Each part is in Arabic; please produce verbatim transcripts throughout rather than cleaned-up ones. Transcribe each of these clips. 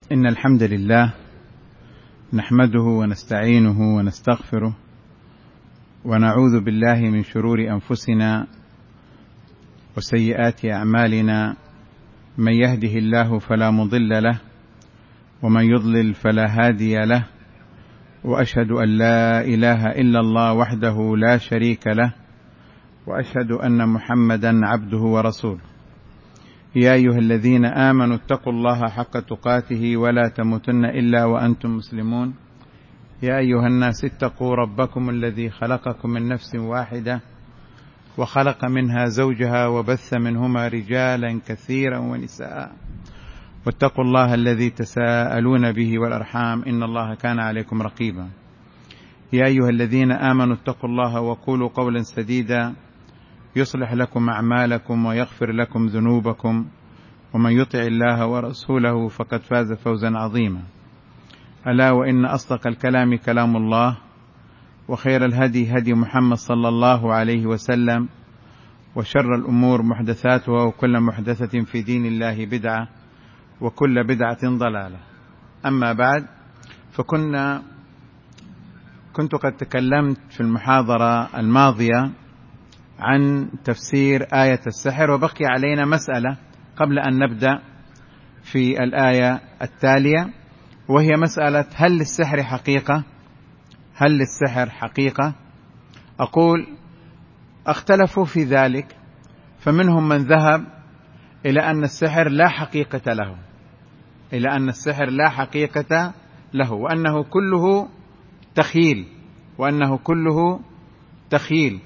إن الحمد لله نحمده ونستعينه ونستغفره ونعوذ بالله من شرور أنفسنا وسيئات أعمالنا، من يهده الله فلا مضل له ومن يضلل فلا هادي له، وأشهد أن لا إله إلا الله وحده لا شريك له، وأشهد أن محمدا عبده ورسوله. يا أيها الذين آمنوا اتقوا الله حق تقاته ولا تموتن إلا وأنتم مسلمون. يا أيها الناس اتقوا ربكم الذي خلقكم من نفس واحدة وخلق منها زوجها وبث منهما رجالا كثيرا ونساء، واتقوا الله الذي تساءلون به والأرحام إن الله كان عليكم رقيبا. يا أيها الذين آمنوا اتقوا الله وقولوا قولا سديدا يصلح لكم أعمالكم ويغفر لكم ذنوبكم، ومن يطع الله ورسوله فقد فاز فوزا عظيما. ألا وإن أصدق الكلام كلام الله، وخير الهدي هدي محمد صلى الله عليه وسلم، وشر الأمور محدثاتها، وكل محدثة في دين الله بدعة، وكل بدعة ضلالة. أما بعد، فكنا كنت قد تكلمت في المحاضرة الماضية عن تفسير آية السحر، وبقي علينا مسألة قبل أن نبدأ في الآية التالية، وهي مسألة هل للسحر حقيقة؟ هل للسحر حقيقة؟ أقول اختلفوا في ذلك، فمنهم من ذهب إلى أن السحر لا حقيقة له، إلى أن السحر لا حقيقة له، وأنه كله تخيل، وأنه كله تخيل.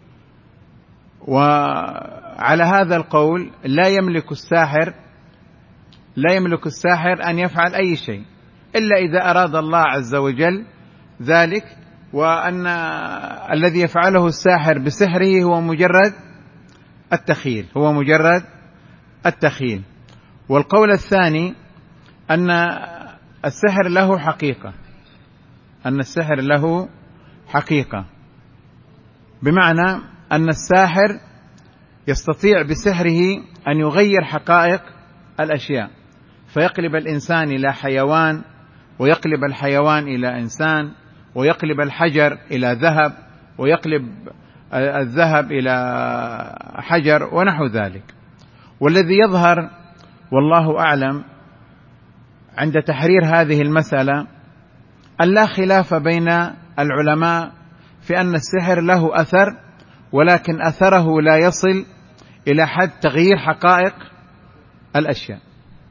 وعلى هذا القول لا يملك الساحر لا يملك الساحر أن يفعل أي شيء إلا إذا أراد الله عز وجل ذلك، وأن الذي يفعله الساحر بسحره هو مجرد التخيل هو مجرد التخيل. والقول الثاني أن السحر له حقيقة أن السحر له حقيقة بمعنى أن الساحر يستطيع بسحره أن يغير حقائق الأشياء، فيقلب الإنسان إلى حيوان، ويقلب الحيوان إلى إنسان، ويقلب الحجر إلى ذهب، ويقلب الذهب إلى حجر، ونحو ذلك. والذي يظهر والله أعلم عند تحرير هذه المسألة أن لا خلاف بين العلماء في أن السحر له أثر، ولكن أثره لا يصل إلى حد تغيير حقائق الأشياء.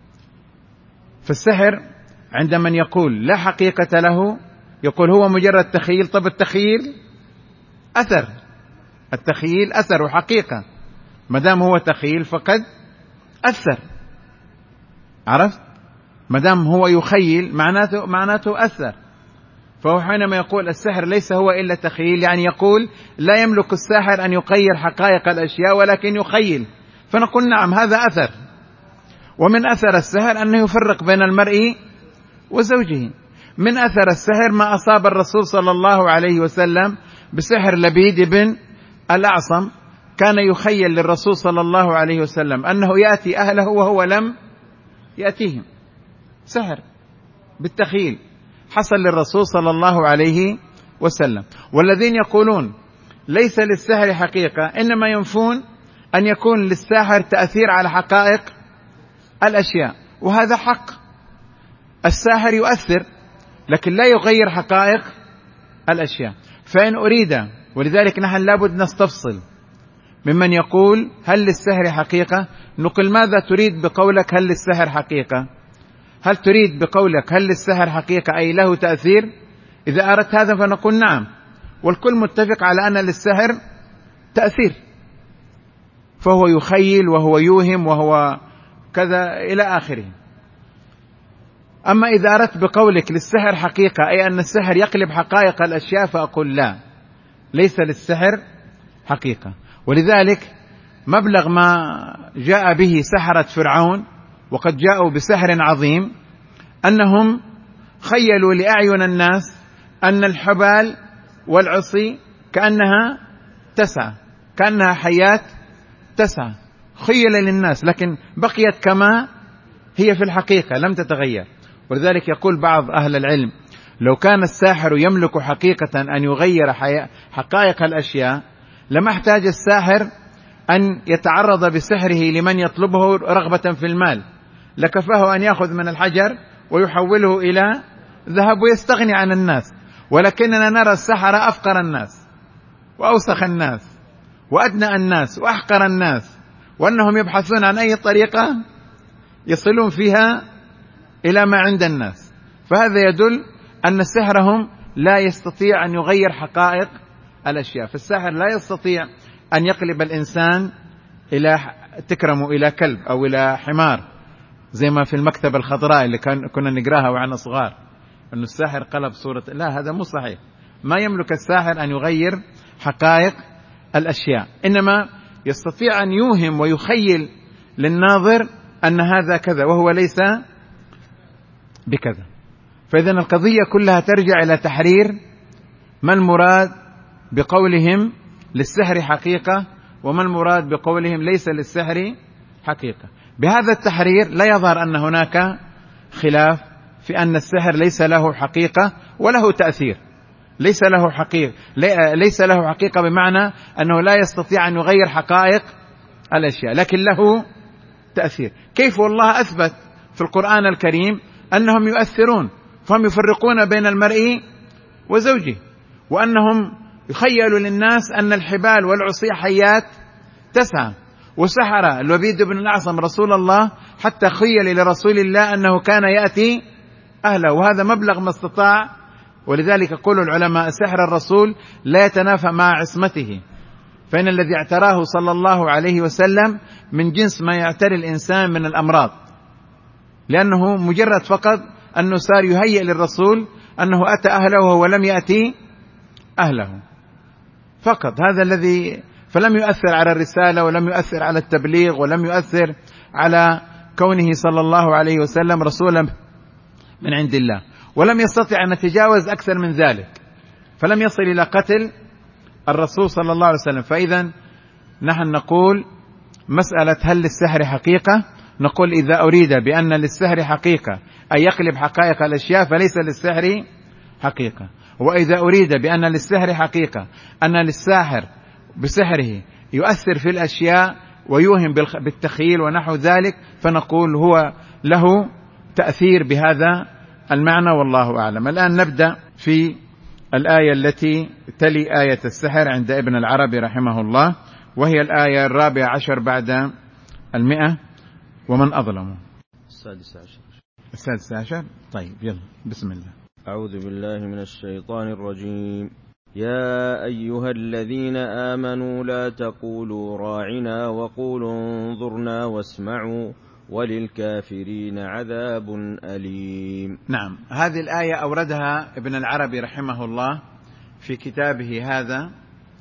فالسحر عند من يقول لا حقيقة له يقول هو مجرد تخيل. طب التخيل أثر التخيل أثر وحقيقة، مدام هو تخيل فقد أثر. عرفت؟ مدام هو يخيل معناته معناته أثر. فهو حينما يقول السحر ليس هو إلا تخيل، يعني يقول لا يملك الساحر أن يغير حقائق الأشياء ولكن يخيل. فنقول نعم، هذا أثر. ومن أثر السحر أنه يفرق بين المرء وزوجه. من أثر السحر ما أصاب الرسول صلى الله عليه وسلم بسحر لبيد بن الأعصم، كان يخيل للرسول صلى الله عليه وسلم أنه يأتي أهله وهو لم يأتيهم. سحر بالتخيل حصل للرسول صلى الله عليه وسلم. والذين يقولون ليس للسحر حقيقة إنما ينفون أن يكون للساحر تأثير على حقائق الأشياء، وهذا حق. الساحر يؤثر لكن لا يغير حقائق الأشياء. فإن أريد، ولذلك نحن لابد نستفصل ممن يقول هل للسحر حقيقة، نقول ماذا تريد بقولك هل للسحر حقيقة؟ هل تريد بقولك هل للسحر حقيقة أي له تأثير؟ إذا أردت هذا فنقول نعم، والكل متفق على أن للسحر تأثير، فهو يخيل وهو يوهم وهو كذا إلى آخره. أما إذا أردت بقولك للسحر حقيقة أي أن السحر يقلب حقائق الأشياء، فأقول لا، ليس للسحر حقيقة. ولذلك مبلغ ما جاء به سحرة فرعون، وقد جاءوا بسحر عظيم، أنهم خيلوا لأعين الناس أن الحبال والعصي كأنها تسعى، كأنها حيات تسعى، خيل للناس، لكن بقيت كما هي في الحقيقة لم تتغير. ولذلك يقول بعض أهل العلم: لو كان الساحر يملك حقيقة أن يغير حقائق الأشياء لما احتاج الساحر أن يتعرض بسحره لمن يطلبه رغبة في المال، لكفاه أن يأخذ من الحجر ويحوله إلى ذهب ويستغني عن الناس. ولكننا نرى السحرة أفقر الناس وأوسخ الناس وأدنى الناس وأحقر الناس، وأنهم يبحثون عن أي طريقة يصلون فيها إلى ما عند الناس. فهذا يدل أن سحرهم لا يستطيع أن يغير حقائق الأشياء. فالساحر لا يستطيع أن يقلب الإنسان إلى تكرم إلى كلب أو إلى حمار، زي ما في المكتبة الخضراء اللي كنا نقراها وعنا صغار، أن الساحر قلب صورة. لا، هذا مو صحيح. ما يملك الساحر أن يغير حقائق الأشياء، إنما يستطيع أن يوهم ويخيل للناظر أن هذا كذا وهو ليس بكذا. فإذن القضية كلها ترجع إلى تحرير ما المراد بقولهم للسحر حقيقة وما المراد بقولهم ليس للسحر حقيقة. بهذا التحرير لا يظهر أن هناك خلاف في أن السحر ليس له حقيقة وله تأثير. ليس له حقيقة ليس له حقيقة بمعنى أنه لا يستطيع أن يغير حقائق الأشياء، لكن له تأثير. كيف؟ والله أثبت في القرآن الكريم أنهم يؤثرون، فهم يفرقون بين المرء وزوجه، وأنهم يخيلوا للناس أن الحبال والعصي حيات تسعى. وسحر الوليد بن الأعصم رسول الله حتى خيل لرسول الله أنه كان يأتي أهله، وهذا مبلغ ما استطاع. ولذلك يقول العلماء: سحر الرسول لا يتنافى مع عصمته، فإن الذي اعتراه صلى الله عليه وسلم من جنس ما يعتري الإنسان من الأمراض، لأنه مجرد فقط أنه صار يهيئ للرسول أنه أتى أهله وهو لم يأتي أهله فقط. هذا الذي فلم يؤثر على الرسالة ولم يؤثر على التبليغ ولم يؤثر على كونه صلى الله عليه وسلم رسولا من عند الله، ولم يستطع أن يتجاوز أكثر من ذلك، فلم يصل إلى قتل الرسول صلى الله عليه وسلم. فإذا نحن نقول مسألة هل للسحر حقيقة، نقول إذا أريد بأن للسحر حقيقة أي يقلب حقائق الأشياء فليس للسحر حقيقة. وإذا أريد بأن للسحر حقيقة أن للساحر بسحره يؤثر في الأشياء ويوهم بالتخيل ونحو ذلك، فنقول هو له تأثير بهذا المعنى، والله أعلم. الآن نبدأ في الآية التي تلي آية السحر عند ابن العربي رحمه الله، وهي الآية الرابعة عشر بعد المئة: ومن أظلم. السادسة عشر. السادسة عشر. طيب يلا بسم الله. أعوذ بالله من الشيطان الرجيم. يا أيها الذين آمنوا لا تقولوا راعنا وقولوا انظرنا واسمعوا وللكافرين عذاب أليم. نعم، هذه الآية أوردها ابن العربي رحمه الله في كتابه هذا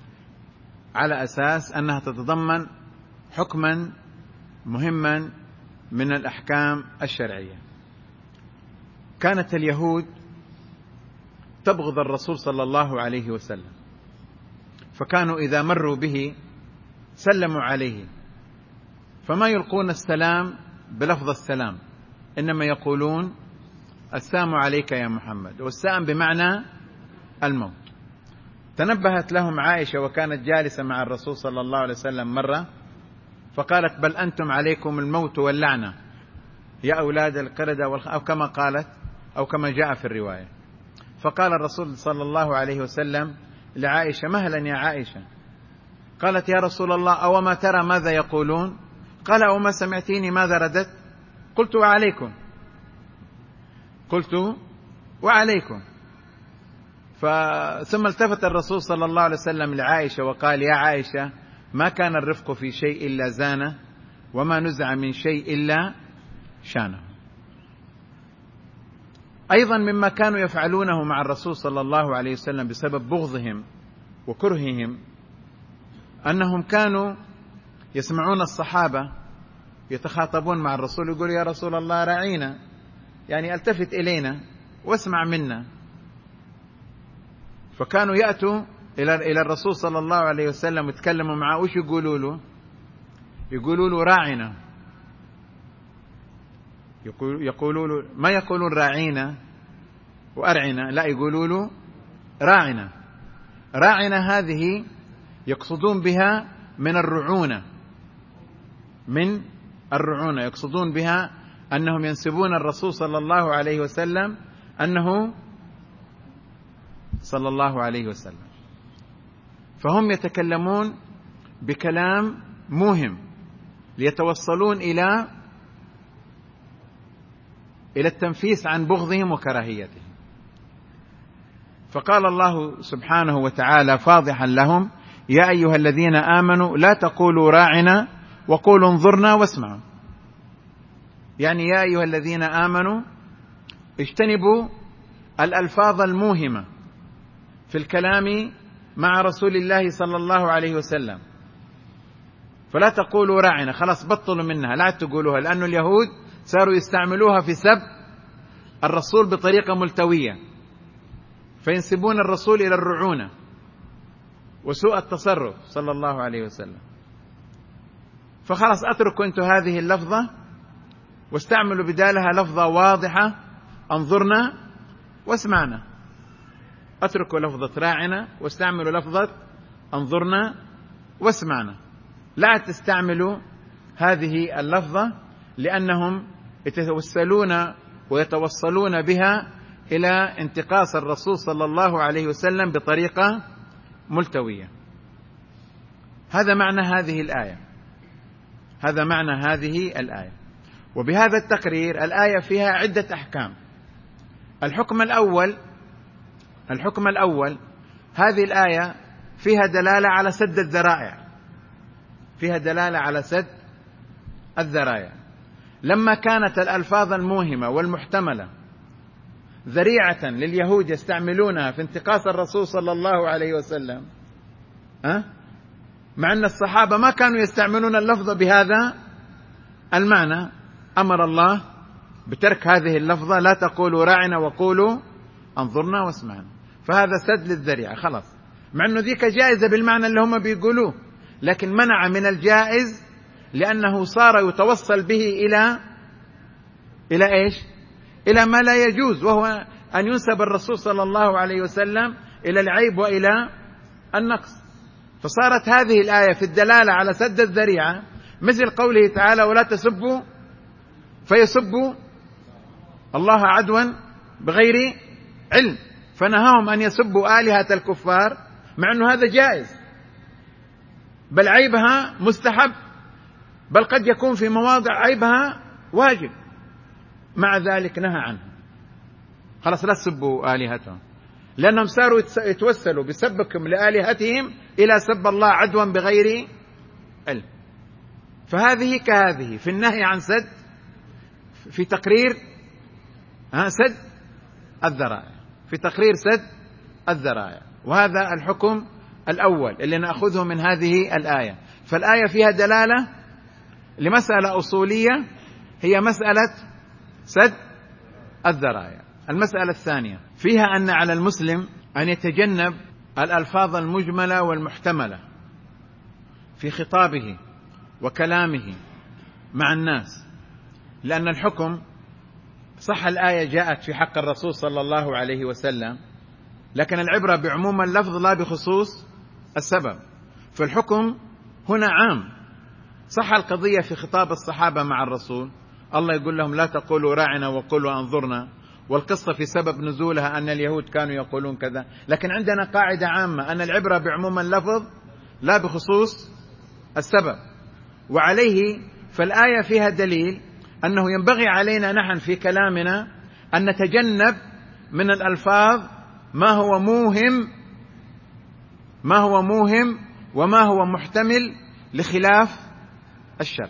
على أساس أنها تتضمن حكما مهما من الأحكام الشرعية. كانت اليهود تبغض الرسول صلى الله عليه وسلم، فكانوا إذا مروا به سلموا عليه، فما يلقون السلام بلفظ السلام، إنما يقولون السلام عليك يا محمد، والسلام بمعنى الموت. تنبهت لهم عائشة وكانت جالسة مع الرسول صلى الله عليه وسلم مرة، فقالت: بل أنتم عليكم الموت واللعنة يا أولاد القردة والخ... أو كما قالت أو كما جاء في الرواية. فقال الرسول صلى الله عليه وسلم لعائشة: مهلا يا عائشة. قالت: يا رسول الله أو ما ترى ماذا يقولون؟ قال: أو ما سمعتيني ماذا ردت؟ قلت: وعليكم. قلت وعليكم. ثم التفت الرسول صلى الله عليه وسلم لعائشة وقال: يا عائشة، ما كان الرفق في شيء إلا زانه، وما نزع من شيء إلا شانه. أيضا مما كانوا يفعلونه مع الرسول صلى الله عليه وسلم بسبب بغضهم وكرههم أنهم كانوا يسمعون الصحابة يتخاطبون مع الرسول، يقول: يا رسول الله راعينا، يعني التفت إلينا واسمع منا. فكانوا يأتوا إلى إلى الرسول صلى الله عليه وسلم ويتكلموا معه، وش يقولوا له؟ يقولوا له راعنا. يقول يقولوا ما يقولون راعينا وأرعنا، لا، يقولوا له راعنا. راعنا هذه يقصدون بها من الرعونة، من الرعونة يقصدون بها أنهم ينسبون الرسول صلى الله عليه وسلم أنه صلى الله عليه وسلم، فهم يتكلمون بكلام موهم ليتوصلون إلى إلى التنفيس عن بغضهم وكراهيتهم. فقال الله سبحانه وتعالى فاضحا لهم: يا أيها الذين آمنوا لا تقولوا راعنا وقولوا انظرنا واسمعوا. يعني يا أيها الذين آمنوا اجتنبوا الألفاظ الموهمة في الكلام مع رسول الله صلى الله عليه وسلم، فلا تقولوا راعنا، خلاص بطلوا منها، لا تقولوها، لأن اليهود صاروا يستعملوها في سب الرسول بطريقة ملتوية، فينسبون الرسول إلى الرعونة وسوء التصرف صلى الله عليه وسلم. فخلاص اتركوا انتم هذه اللفظة واستعملوا بدالها لفظة واضحة: انظرنا واسمعنا. اتركوا لفظة راعنا واستعملوا لفظة انظرنا واسمعنا، لا تستعملوا هذه اللفظة، لأنهم يتوسلون ويتوصلون بها إلى انتقاص الرسول صلى الله عليه وسلم بطريقة ملتوية. هذا معنى هذه الآية، هذا معنى هذه الآية. وبهذا التقرير الآية فيها عدة أحكام. الحكم الأول الحكم الأول هذه الآية فيها دلالة على سد الذرائع، فيها دلالة على سد الذرائع. لما كانت الألفاظ الموهمة والمحتملة ذريعة لليهود يستعملونها في انتقاص الرسول صلى الله عليه وسلم، أه؟ مع أن الصحابة ما كانوا يستعملون اللفظ بهذا المعنى، أمر الله بترك هذه اللفظة: لا تقولوا راعنا وقولوا انظرنا واسمعنا. فهذا سد للذريعة خلاص، مع أنه ذيك جائزة بالمعنى اللي هم بيقولوه، لكن منع من الجائز لأنه صار يتوصل به إلى إلى إيش؟ إلى ما لا يجوز، وهو أن ينسب الرسول صلى الله عليه وسلم إلى العيب وإلى النقص. فصارت هذه الآية في الدلالة على سد الذريعة، مثل قوله تعالى: ولا تسبوا فيسبوا الله عدوا بغير علم، فنهاهم أن يسبوا آلهة الكفار، مع أنه هذا جائز، بل عيبها مستحب، بل قد يكون في مواضع عيبها واجب، مع ذلك نهى عنه. خلاص لا تسبوا آلهتهم، لأنهم صاروا يتوسلوا بسبكم لآلهتهم إلى سب الله عدوا بغير علم. فهذه كهذه في النهي عن سد، في تقرير سد الذرائع، في تقرير سد الذرائع. وهذا الحكم الأول اللي نأخذه من هذه الآية. فالآية فيها دلالة لمسألة أصولية هي مسألة سد الذرائع. المسألة الثانية فيها أن على المسلم أن يتجنب الألفاظ المجملة والمحتملة في خطابه وكلامه مع الناس، لأن الحكم صح الآية جاءت في حق الرسول صلى الله عليه وسلم، لكن العبرة بعموم اللفظ لا بخصوص السبب. فالحكم هنا عام. صح القضية في خطاب الصحابة مع الرسول، الله يقول لهم: لا تقولوا راعنا وقولوا انظرنا، والقصة في سبب نزولها أن اليهود كانوا يقولون كذا، لكن عندنا قاعدة عامة أن العبرة بعموم اللفظ لا بخصوص السبب. وعليه فالآية فيها دليل أنه ينبغي علينا نحن في كلامنا أن نتجنب من الألفاظ ما هو موهم ما هو موهم وما هو محتمل لخلاف الشرع.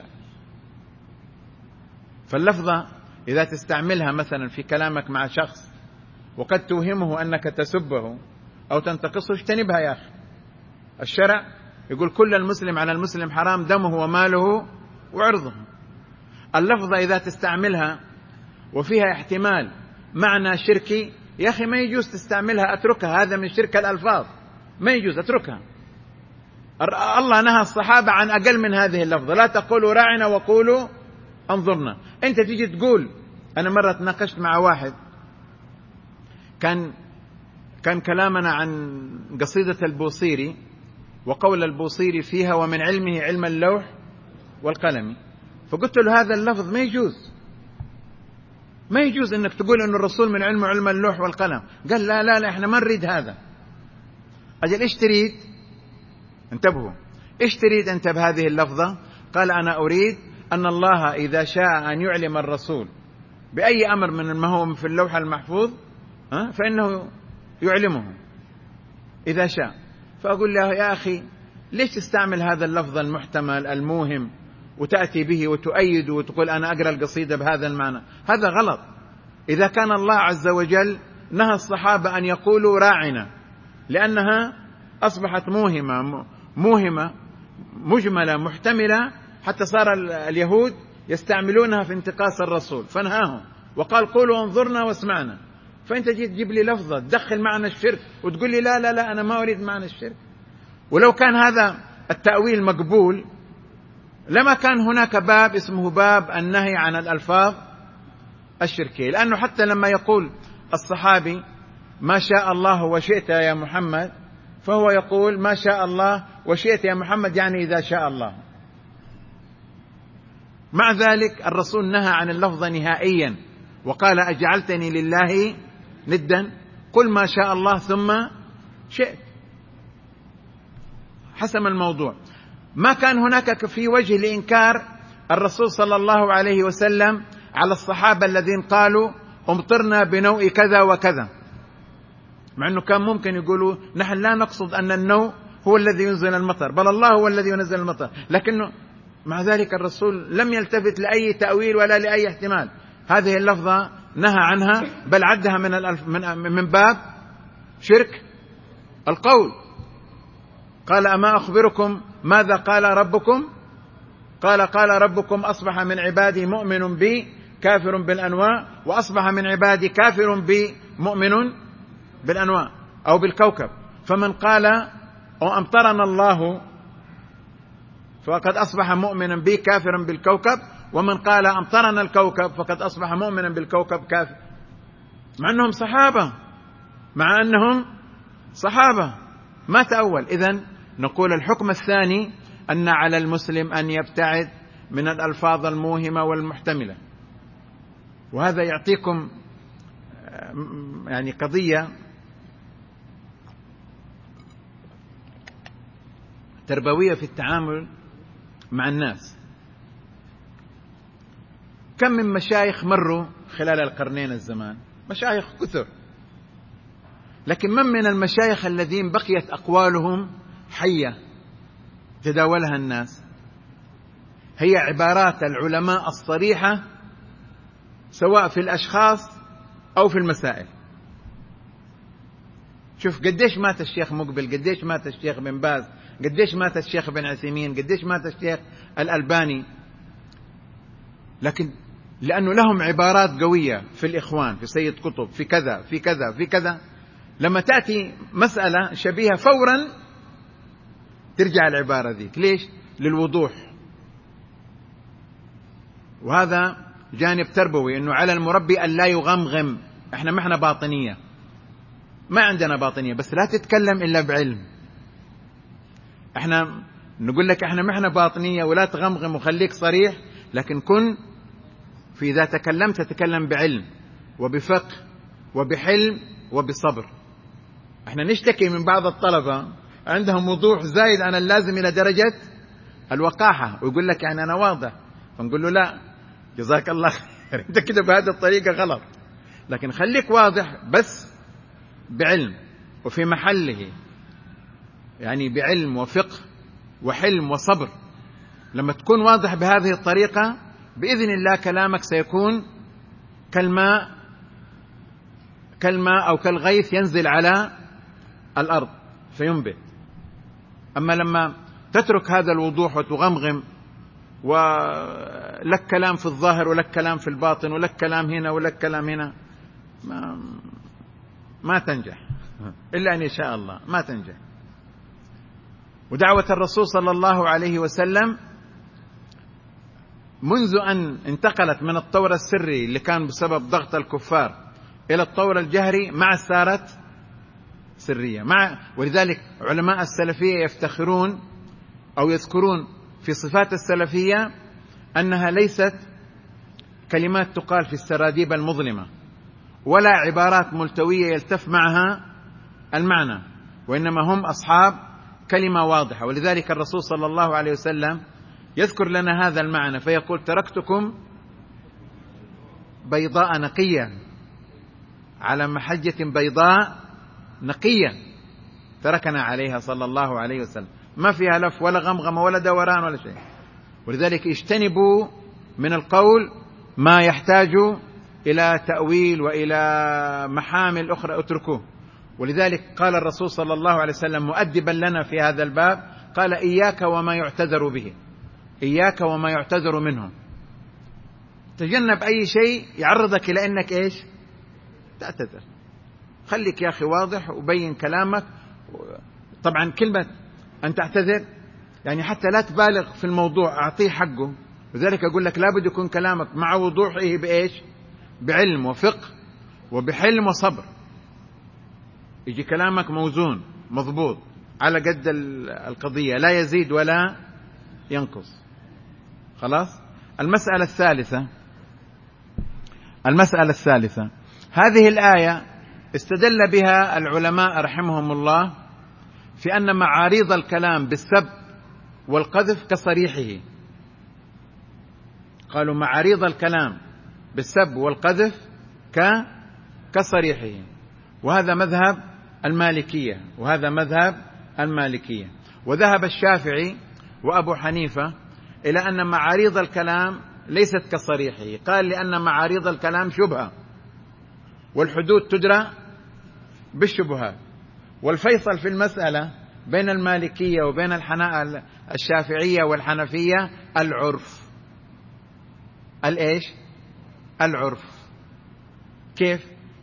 فاللفظة إذا تستعملها مثلا في كلامك مع شخص وقد توهمه أنك تسبه أو تنتقصه، اجتنبها يا أخي. الشرع يقول: كل المسلم على المسلم حرام دمه وماله وعرضه. اللفظة إذا تستعملها وفيها احتمال معنى شركي، يا أخي ما يجوز تستعملها، أتركها، هذا من شرك الألفاظ، ما يجوز، أتركها. الله نهى الصحابة عن أقل من هذه اللفظة: لا تقولوا راعنا وقولوا انظرنا. أنت تيجي تقول، أنا مرة تناقشت مع واحد كان كان كلامنا عن قصيدة البوصيري وقول البوصيري فيها ومن علمه علم اللوح والقلم، فقلت له هذا اللفظ ما يجوز، ما يجوز انك تقول ان الرسول من علمه علم اللوح والقلم. قال لا لا لا احنا ما نريد هذا. اجل ايش تريد؟ انتبهوا، ايش تريد انت بهذه اللفظة؟ قال انا اريد ان الله اذا شاء ان يعلم الرسول باي امر من ما هو في اللوح المحفوظ فانه يعلمه اذا شاء. فاقول له يا اخي ليش تستعمل هذا اللفظ المحتمل الموهم وتأتي به وتؤيد وتقول أنا أقرأ القصيدة بهذا المعنى؟ هذا غلط. إذا كان الله عز وجل نهى الصحابة أن يقولوا راعنا لأنها أصبحت موهمة موهمة مجملة محتملة، حتى صار اليهود يستعملونها في انتقاص الرسول، فنهاهم وقال قولوا انظرنا واسمعنا. فأنت جيت تجيب لي لفظة تدخل معنى الشرك وتقول لي لا لا لا أنا ما أريد معنى الشرك. ولو كان هذا التأويل مقبول لما كان هناك باب اسمه باب النهي عن الألفاظ الشركية، لأنه حتى لما يقول الصحابي ما شاء الله وشئت يا محمد، فهو يقول ما شاء الله وشئت يا محمد يعني إذا شاء الله. مع ذلك الرسول نهى عن اللفظ نهائيا وقال أجعلتني لله ندا قل ما شاء الله ثم شئت. حسم الموضوع. ما كان هناك في وجه لإنكار الرسول صلى الله عليه وسلم على الصحابة الذين قالوا امطرنا بنوء كذا وكذا، مع أنه كان ممكن يقولوا نحن لا نقصد أن النوء هو الذي ينزل المطر بل الله هو الذي ينزل المطر، لكنه مع ذلك الرسول لم يلتفت لأي تأويل ولا لأي احتمال. هذه اللفظة نهى عنها بل عدها من الألف من من باب شرك القول. قال أما أخبركم ماذا قال ربكم؟ قال قال ربكم أصبح من عبادي مؤمن بي كافر بالأنواع وأصبح من عبادي كافر بي مؤمن بالأنواع أو بالكوكب. فمن قال أمطرنا الله فقد أصبح مؤمنا بي كافرا بالكوكب، ومن قال أمطرنا الكوكب فقد أصبح مؤمنا بالكوكب كافر، مع أنهم صحابة مع أنهم صحابة ما تأول. إذن نقول الحكم الثاني أن على المسلم أن يبتعد من الألفاظ الموهمة والمحتملة. وهذا يعطيكم يعني قضية تربوية في التعامل مع الناس. كم من مشايخ مروا خلال القرنين الزمان، مشايخ كثر، لكن من من المشايخ الذين بقيت أقوالهم حية تداولها الناس هي عبارات العلماء الصريحة سواء في الأشخاص أو في المسائل. شوف قديش مات الشيخ مقبل، قديش مات الشيخ بن باز، قديش مات الشيخ بن عثيمين، قديش مات الشيخ الألباني، لكن لأنه لهم عبارات قوية في الإخوان، في سيد قطب، في كذا في كذا في كذا، لما تأتي مسألة شبيهة فورا ترجع العبارة ذيك. ليش؟ للوضوح. وهذا جانب تربوي، أنه على المربي أن لا يغمغم. احنا ما احنا باطنية، ما عندنا باطنية، بس لا تتكلم إلا بعلم. احنا نقول لك احنا ما احنا باطنية ولا تغمغم وخليك صريح، لكن كن في إذا تكلمت تتكلم بعلم وبفقه وبحلم وبصبر. احنا نشتكي من بعض الطلبة عندهم وضوح زايد عن اللازم إلى درجة الوقاحة، ويقول لك يعني أنا واضح، فنقول له لا جزاك الله خير، انت كده بهذه الطريقة غلط، لكن خليك واضح بس بعلم وفي محله، يعني بعلم وفقه وحلم وصبر. لما تكون واضح بهذه الطريقة بإذن الله كلامك سيكون كالماء كالماء أو كالغيث ينزل على الأرض فينبت. أما لما تترك هذا الوضوح وتغمغم ولك كلام في الظاهر ولك كلام في الباطن ولك كلام هنا ولك كلام هنا، ما, ما تنجح إلا أن يشاء الله، ما تنجح. ودعوة الرسول صلى الله عليه وسلم منذ أن انتقلت من الطور السري اللي كان بسبب ضغط الكفار إلى الطور الجهري ما صارت سرية مع. ولذلك علماء السلفية يفتخرون أو يذكرون في صفات السلفية أنها ليست كلمات تقال في السراديب المظلمة ولا عبارات ملتوية يلتف معها المعنى، وإنما هم أصحاب كلمة واضحة. ولذلك الرسول صلى الله عليه وسلم يذكر لنا هذا المعنى فيقول: تركتكم بيضاء نقية على محجة بيضاء نقية تركنا عليها صلى الله عليه وسلم، ما فيها لف ولا غمغم ولا دوران ولا شيء. ولذلك اجتنبوا من القول ما يحتاج إلى تأويل وإلى محامل أخرى، اتركوه. ولذلك قال الرسول صلى الله عليه وسلم مؤدبا لنا في هذا الباب، قال: إياك وما يعتذر به، إياك وما يعتذر منه. تجنب أي شيء يعرضك إلى أنك إيش؟ تعتذر. خليك يا أخي واضح وبين كلامك. طبعا كلمة أن تعتذر يعني حتى لا تبالغ في الموضوع، أعطيه حقه. لذلك أقول لك لابد يكون كلامك مع وضوحه بإيش؟ بعلم وفقه وبحلم وصبر. يجي كلامك موزون مضبوط على قد القضية، لا يزيد ولا ينقص. خلاص. المسألة الثالثة المسألة الثالثة هذه الآية استدل بها العلماء رحمهم الله في أن معاريض الكلام بالسب والقذف كصريحه. قالوا معاريض الكلام بالسب والقذف كصريحه، وهذا مذهب المالكية وهذا مذهب المالكية. وذهب الشافعي وأبو حنيفة إلى أن معاريض الكلام ليست كصريحه، قال لأن معاريض الكلام شبهة والحدود تدرى بالشبهات. والفيصل في المسألة بين المالكية وبين الشافعية والحنفية العرف. الإيش؟ العرف. كيف؟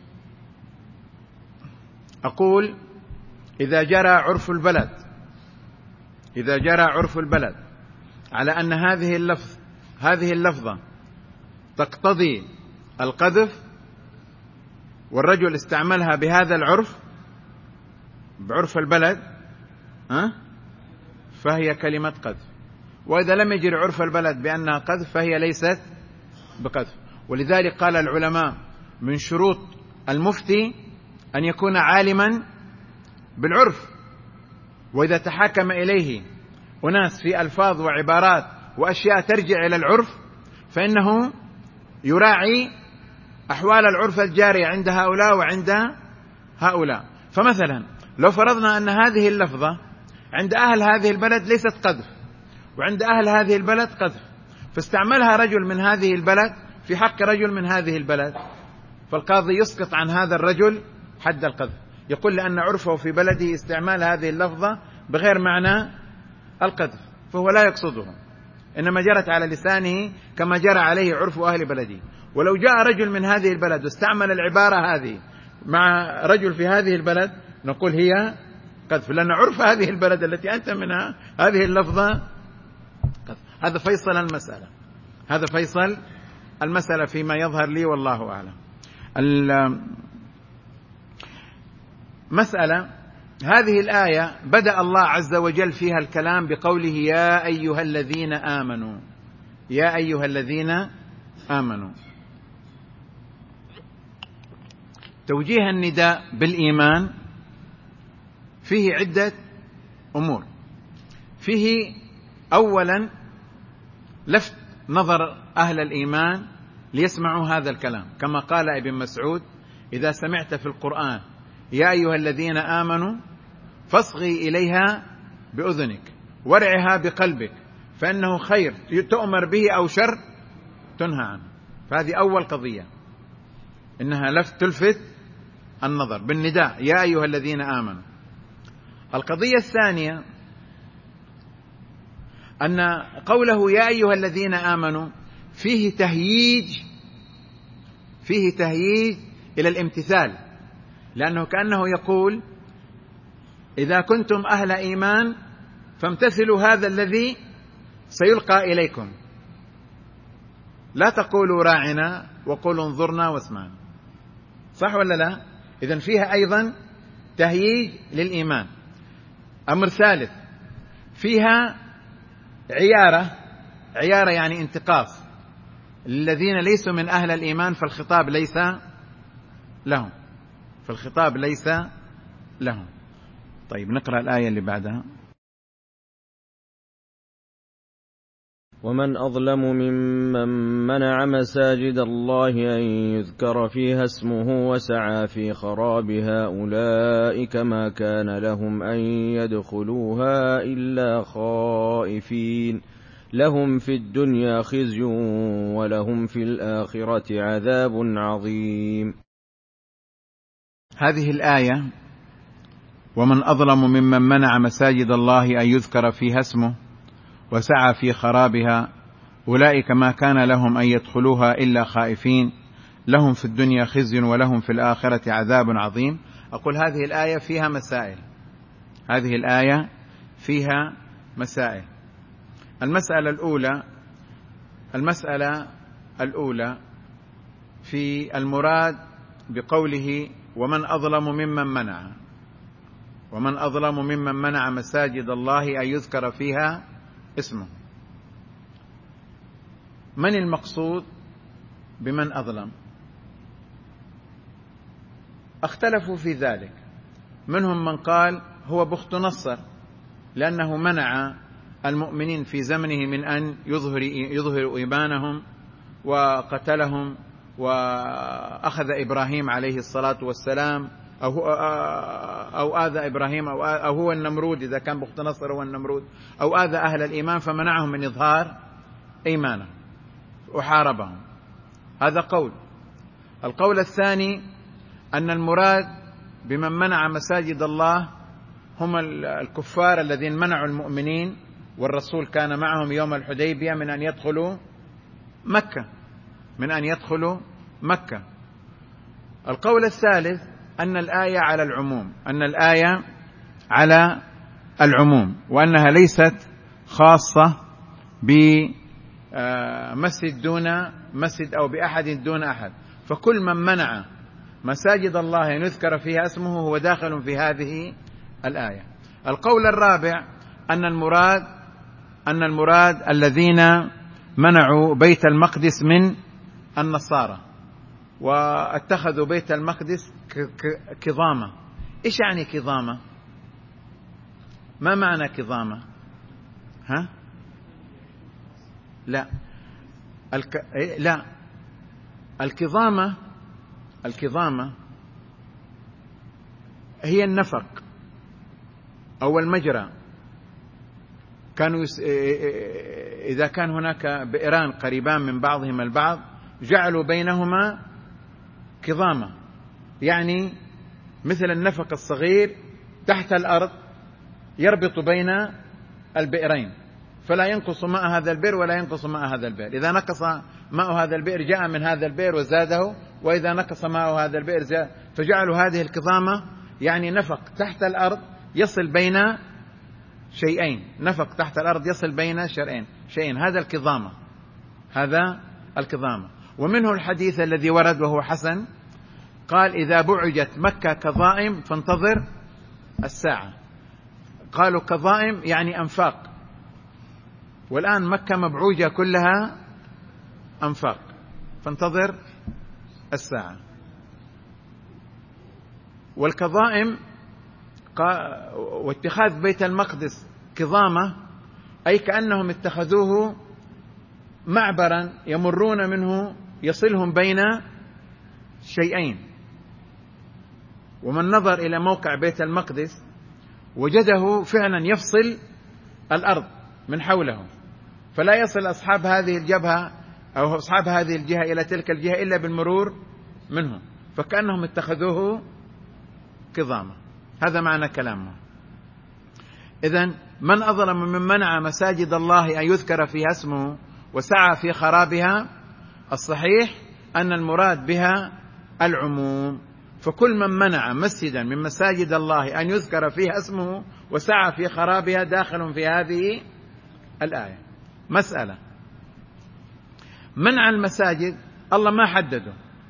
أقول إذا جرى عرف البلد إذا جرى عرف البلد على أن هذه اللفظ هذه اللفظة تقتضي القذف والرجل استعملها بهذا العرف بعرف البلد أه؟ فهي كلمة قذف. وإذا لم يجري عرف البلد بأنها قذف فهي ليست بقذف. ولذلك قال العلماء من شروط المفتي أن يكون عالما بالعرف، وإذا تحاكم إليه أناس في ألفاظ وعبارات وأشياء ترجع إلى العرف فإنه يراعي أحوال العرف الجارية عند هؤلاء وعند هؤلاء. فمثلا لو فرضنا أن هذه اللفظة عند أهل هذه البلد ليست قذف وعند أهل هذه البلد قذف، فاستعملها رجل من هذه البلد في حق رجل من هذه البلد، فالقاضي يسقط عن هذا الرجل حد القذف، يقول لأن عرفه في بلده استعمال هذه اللفظة بغير معنى القذف فهو لا يقصده، إنما جرت على لسانه كما جرى عليه عرف أهل بلده. ولو جاء رجل من هذه البلد واستعمل العبارة هذه مع رجل في هذه البلد نقول هي قذف، لأن عرف هذه البلد التي أنت منها هذه اللفظة قذف. هذا فيصل المسألة هذا فيصل المسألة فيما يظهر لي والله أعلم. المسألة هذه الآية بدأ الله عز وجل فيها الكلام بقوله يا أيها الذين آمنوا يا أيها الذين آمنوا. توجيه النداء بالإيمان فيه عدة أمور. فيه أولا لفت نظر أهل الإيمان ليسمعوا هذا الكلام، كما قال ابن مسعود إذا سمعت في القرآن يا أيها الذين آمنوا فاصغي إليها بأذنك وارعها بقلبك فإنه خير تؤمر به أو شر تنهى عنه. فهذه أول قضية، إنها لفت تلفت النظر بالنداء يا أيها الذين آمنوا. القضية الثانية أن قوله يا أيها الذين آمنوا فيه تهييج فيه تهييج إلى الامتثال، لأنه كأنه يقول إذا كنتم أهل إيمان فامتثلوا هذا الذي سيلقى إليكم. لا تقولوا راعنا وقولوا انظرنا واسمعنا، صح ولا لا؟ إذن فيها أيضا تهييج للإيمان. أمر ثالث، فيها عيارة، عيارة يعني انتقاص الذين ليسوا من أهل الإيمان، فالخطاب ليس لهم، فالخطاب ليس لهم. طيب نقرأ الآية اللي بعدها. ومن أظلم ممن منع مساجد الله أن يذكر فيها اسمه وسعى في خرابها أولئك ما كان لهم أن يدخلوها إلا خائفين لهم في الدنيا خزي ولهم في الآخرة عذاب عظيم. هذه الآية ومن أظلم ممن منع مساجد الله أن يذكر فيها اسمه وسعى في خرابها أولئك ما كان لهم أن يدخلوها إلا خائفين لهم في الدنيا خزي ولهم في الآخرة عذاب عظيم. أقول هذه الآية فيها مسائل، هذه الآية فيها مسائل. المسألة الأولى، المسألة الأولى في المراد بقوله ومن أظلم ممن منع، ومن أظلم ممن منع مساجد الله أن يذكر فيها اسمه. من المقصود بمن أظلم؟ اختلفوا في ذلك، منهم من قال هو بخت نصر لأنه منع المؤمنين في زمنه من أن يظهر يظهروا إيمانهم وقتلهم، وأخذ إبراهيم عليه الصلاة والسلام أو أو آذى إبراهيم أو أو هو النمرود، إذا كان بخت نصر هو النمرود، أو آذى أهل الإيمان فمنعهم من إظهار إيمانهم وحاربهم. هذا قول. القول الثاني أن المراد بمن منع مساجد الله هم الكفار الذين منعوا المؤمنين والرسول كان معهم يوم الحديبية من أن يدخلوا مكة، من أن يدخلوا مكة. القول الثالث أن الآية على العموم، أن الآية على العموم وأنها ليست خاصة بمسجد دون مسجد أو بأحد دون أحد، فكل من منع مساجد الله أن يذكر فيها اسمه هو داخل في هذه الآية. القول الرابع أن المراد أن المراد الذين منعوا بيت المقدس من النصارى واتخذوا بيت المقدس كظامة. إيش يعني كظامة؟ ما معنى كظامة؟ ها؟ لا الك... لا الكظامة، الكظامة هي النفق أو المجرى. كانوا يس... إذا كان هناك بئران قريبان من بعضهما البعض جعلوا بينهما كظامة، يعني مثل النفق الصغير تحت الأرض يربط بين البئرين، فلا ينقص ماء هذا البئر ولا ينقص ماء هذا البئر. إذا نقص ماء هذا البئر جاء من هذا البئر وزاده، وإذا نقص ماء هذا البئر زاد. فجعلوا هذه الكظامة يعني نفق تحت الأرض يصل بين شيئين، نفق تحت الأرض يصل بين شيئين شيئين هذا الكظامة، هذا الكظامة. ومنه الحديث الذي ورد وهو حسن، قال إذا بعجت مكة كظائم فانتظر الساعة. قالوا كظائم يعني أنفاق، والآن مكة مبعوجة كلها أنفاق، فانتظر الساعة. والكظائم واتخاذ بيت المقدس كظامة أي كأنهم اتخذوه معبرا يمرون منه يصلهم بين شيئين. ومن نظر إلى موقع بيت المقدس وجده فعلا يفصل الأرض من حوله، فلا يصل أصحاب هذه الجبهة أو أصحاب هذه الجهة إلى تلك الجهة إلا بالمرور منه، فكأنهم اتخذوه كظامة. هذا معنى كلامه. إذن من أظلم ممن منع مساجد الله أن يذكر فيها اسمه وسعى في خرابها، الصحيح أن المراد بها العموم، فكل من منع مسجدا من مساجد الله أن يذكر فيها اسمه وسعى في خرابها داخل في هذه الآية. مسألة منع المساجد الله ما حدده،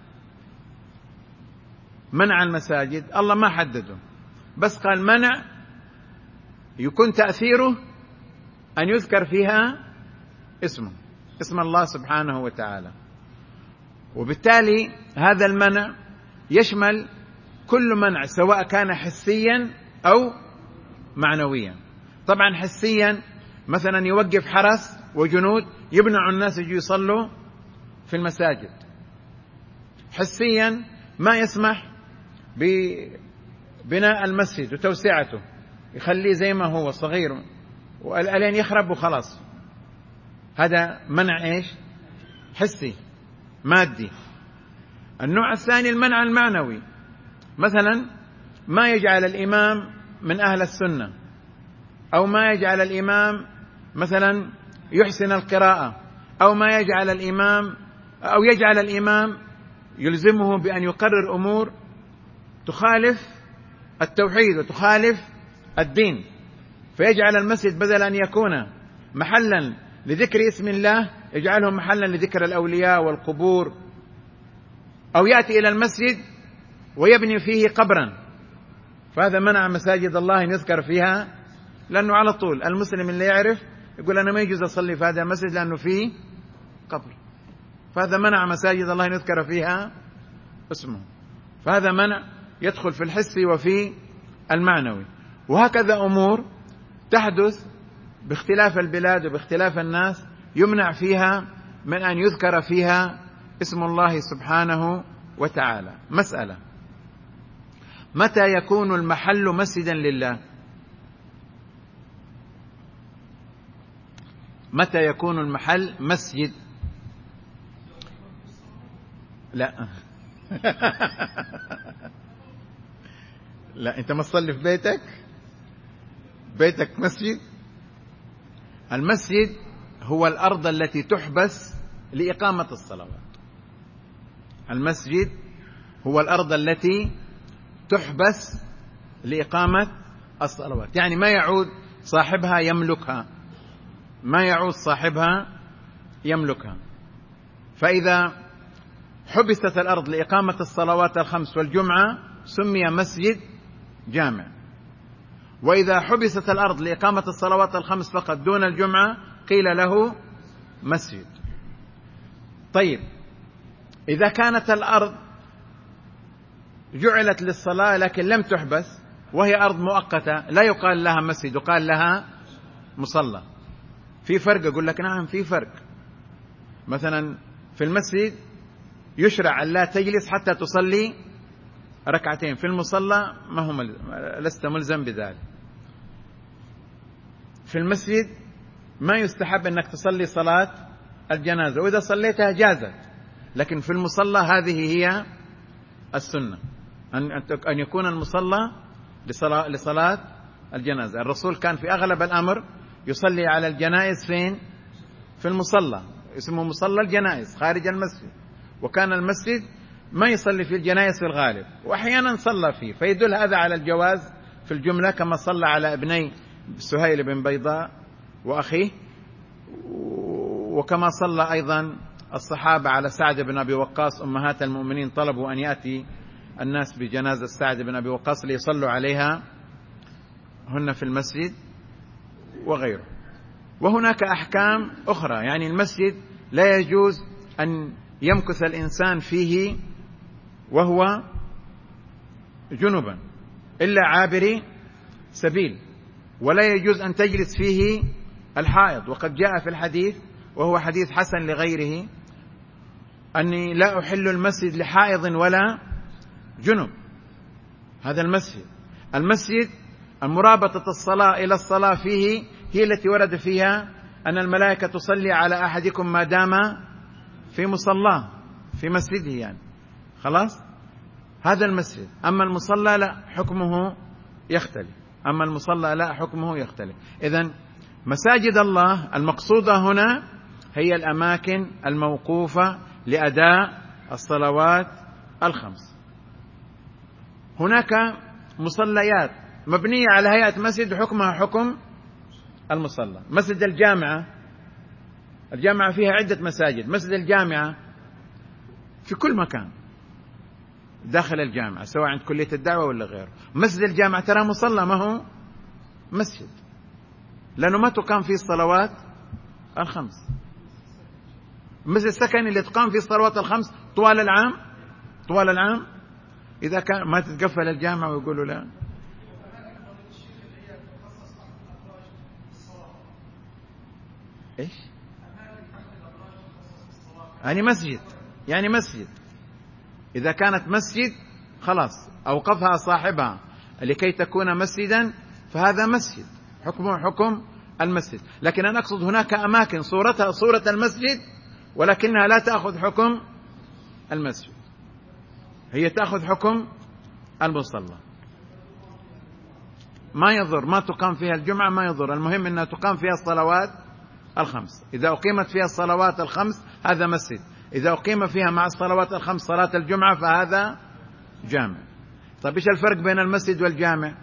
منع المساجد الله ما حدده، بس قال منع يكون تأثيره أن يذكر فيها اسمه، اسم الله سبحانه وتعالى. وبالتالي هذا المنع يشمل كل منع سواء كان حسيا أو معنويا. طبعا حسيا مثلا يوقف حرس وجنود يمنع الناس يجوا يصلوا في المساجد، حسيا ما يسمح ببناء المسجد وتوسعته، يخليه زي ما هو صغير والآن يخرب وخلاص، هذا منع إيش؟ حسي مادي. النوع الثاني المنع المعنوي، مثلا ما يجعل الإمام من أهل السنة، أو ما يجعل الإمام مثلا يحسن القراءة، أو ما يجعل الإمام أو يجعل الإمام يلزمه بأن يقرر أمور تخالف التوحيد وتخالف الدين، فيجعل المسجد بدل أن يكون محلا لذكر اسم الله يجعله محلا لذكر الأولياء والقبور، أو يأتي إلى المسجد ويبني فيه قبرا، فهذا منع مساجد الله أن يذكر فيها، لأنه على طول المسلم اللي يعرف يقول أنا ما يجوز أصلي في هذا المسجد لأنه فيه قبر، فهذا منع مساجد الله أن يذكر فيها اسمه، فهذا منع يدخل في الحسي وفي المعنوي. وهكذا أمور تحدث باختلاف البلاد وباختلاف الناس يمنع فيها من أن يذكر فيها اسم الله سبحانه وتعالى. مسألة: متى يكون المحل مسجدا لله؟ متى يكون المحل مسجد؟ لا لا، أنت ما تصلي في بيتك؟ بيتك مسجد؟ المسجد هو الأرض التي تحبس لإقامة الصلوات. المسجد هو الأرض التي تحبس لإقامة الصلوات، يعني ما يعود صاحبها يملكها، ما يعود صاحبها يملكها. فإذا حبست الأرض لإقامة الصلوات الخمس والجمعة سمي مسجد جامع، وإذا حبست الأرض لإقامة الصلوات الخمس فقط دون الجمعة قيل له مسجد. طيب، إذا كانت الأرض جعلت للصلاة لكن لم تحبس وهي أرض مؤقتة لا يقال لها مسجد، يقال لها مصلى. في فرق؟ أقول لك نعم في فرق. مثلا في المسجد يشرع أن لا تجلس حتى تصلي ركعتين، في المصلى ما هو ملزم، لست ملزم بذلك. في المسجد ما يستحب أنك تصلي صلاة الجنازة، وإذا صليتها جازت، لكن في المصلى هذه هي السنة، أن يكون المصلى لصلاة, لصلاة الجنازة. الرسول كان في أغلب الأمر يصلي على الجنائز فين؟ في المصلى، اسمه مصلى الجنائز خارج المسجد، وكان المسجد ما يصلي في الجنائز في الغالب، وأحيانا صلى فيه، فيدل هذا على الجواز في الجملة، كما صلى على ابني سهيل بن بيضاء وأخيه، وكما صلى أيضا الصحابة على سعد بن أبي وقاص. أمهات المؤمنين طلبوا أن يأتي الناس بجنازة سعد بن أبي وقاص ليصلوا عليها هن في المسجد وغيره. وهناك أحكام أخرى، يعني المسجد لا يجوز أن يمكث الإنسان فيه وهو جنبا إلا عابري سبيل، ولا يجوز أن تجلس فيه الحائض، وقد جاء في الحديث وهو حديث حسن لغيره أني لا أحل المسجد لحائض ولا جنب. هذا المسجد المسجد المرابطة الصلاة إلى الصلاة فيه هي التي ورد فيها أن الملائكة تصلي على أحدكم ما دام في مصلاه في مسجده، يعني خلاص هذا المسجد. أما المصلى لا حكمه يختلف، أما المصلى لا حكمه يختلف. إذن مساجد الله المقصودة هنا هي الأماكن الموقوفة لأداء الصلوات الخمس. هناك مصليات مبنية على هيئة مسجد حكمها حكم المصلى. مسجد الجامعة الجامعة فيها عدة مساجد، مسجد الجامعة في كل مكان داخل الجامعة سواء عند كلية الدعوة ولا غيره. مسجد الجامعة ترى مصلى، ما هو مسجد، لأنه ما تقام فيه الصلوات الخمس. مسجد السكن اللي تقام فيه الصلوات الخمس طوال العام، طوال العام إذا كان ما تتقفل الجامعة ويقولوا لا. إيش؟ يعني مسجد، يعني مسجد إذا كانت مسجد خلاص أوقفها صاحبها لكي تكون مسجدا فهذا مسجد، حكمه حكم المسجد. لكن أنا أقصد هناك أماكن صورتها صورة المسجد ولكنها لا تأخذ حكم المسجد، هي تأخذ حكم المصلى. ما يضر ما تقام فيها الجمعة، ما يضر، المهم أنها تقام فيها الصلوات الخمس. إذا أقيمت فيها الصلوات الخمس هذا مسجد، إذا أقيم فيها مع الصلوات الخمس صلاة الجمعة فهذا جامع. طيب إيش الفرق بين المسجد والجامع؟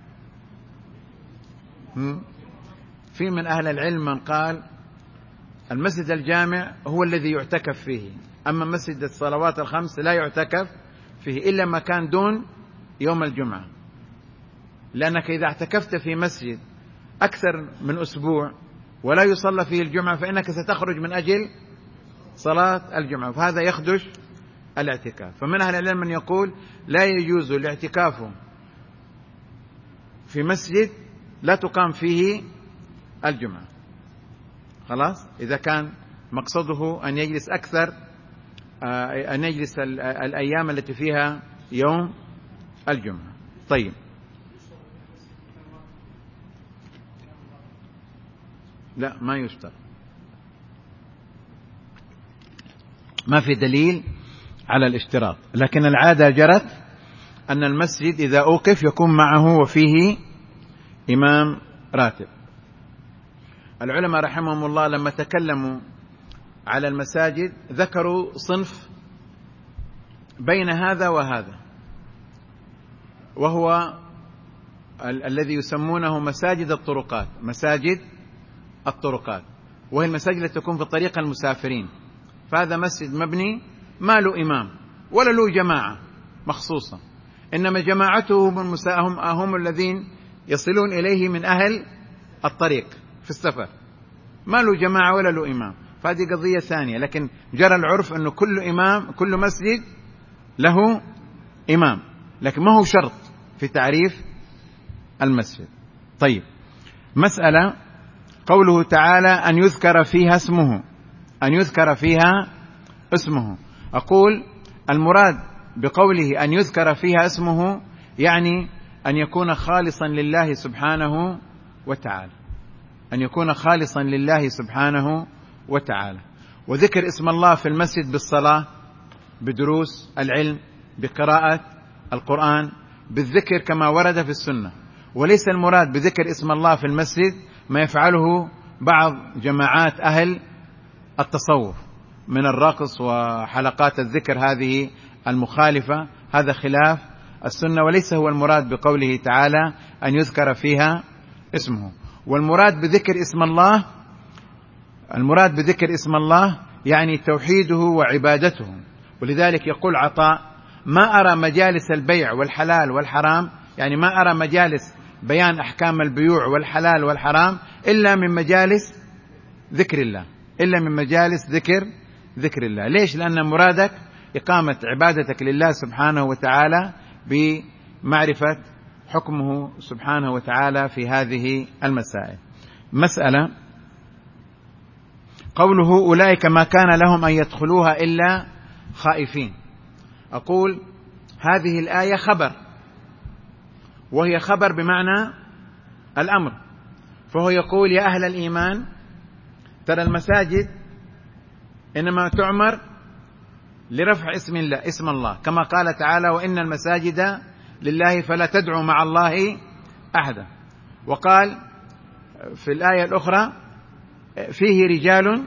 في من أهل العلم من قال المسجد الجامع هو الذي يعتكف فيه، أما مسجد الصلوات الخمس لا يعتكف فيه إلا ما كان دون يوم الجمعة، لأنك إذا اعتكفت في مسجد أكثر من أسبوع ولا يصلى فيه الجمعة فإنك ستخرج من أجل صلاة الجمعة، فهذا يخدش الاعتكاف. فمن أهل العلم من يقول لا يجوز الاعتكاف في مسجد لا تقام فيه الجمعة، خلاص إذا كان مقصده أن يجلس أكثر، أن يجلس الأيام التي فيها يوم الجمعة. طيب لا ما يشترط، ما في دليل على الاشتراط، لكن العادة جرت أن المسجد إذا أوقف يكون معه وفيه إمام راتب. العلماء رحمهم الله لما تكلموا على المساجد ذكروا صنف بين هذا وهذا، وهو ال- الذي يسمونه مساجد الطرقات. مساجد الطرقات وهي المساجد التي تكون في طريق المسافرين، فهذا مسجد مبني ما له إمام ولا له جماعة مخصوصة، إنما جماعته هم, هم, هم الذين يصلون إليه من أهل الطريق في السفر، ما له جماعة ولا له إمام، فهذه قضية ثانية. لكن جرى العرف أنه كل إمام كل مسجد له إمام، لكن ما هو شرط في تعريف المسجد. طيب مسألة قوله تعالى أن يذكر فيها اسمه، أن يذكر فيها اسمه، أقول المراد بقوله أن يذكر فيها اسمه يعني أن يكون خالصا لله سبحانه وتعالى، أن يكون خالصا لله سبحانه وتعالى. وذكر اسم الله في المسجد بالصلاة، بدروس العلم، بقراءة القرآن، بالذكر كما ورد في السنة، وليس المراد بذكر اسم الله في المسجد ما يفعله بعض جماعات أهل التصوف من الرقص وحلقات الذكر هذه المخالفة، هذا خلاف السنة وليس هو المراد بقوله تعالى أن يذكر فيها اسمه. والمراد بذكر اسم الله، المراد بذكر اسم الله يعني توحيده وعبادته. ولذلك يقول عطاء ما أرى مجالس البيع والحلال والحرام، يعني ما أرى مجالس بيان أحكام البيوع والحلال والحرام إلا من مجالس ذكر الله، إلا من مجالس ذكر ذكر الله. ليش؟ لأن مرادك إقامة عبادتك لله سبحانه وتعالى بمعرفة حكمه سبحانه وتعالى في هذه المسائل. مسألة قوله أولئك ما كان لهم أن يدخلوها إلا خائفين، أقول هذه الآية خبر، وهي خبر بمعنى الأمر، فهو يقول يا أهل الإيمان ترى المساجد إنما تعمر لرفع اسم الله اسم الله كما قال تعالى وإن المساجد لله فلا تدعوا مع الله أحدا. وقال في الآية الأخرى فيه رجال.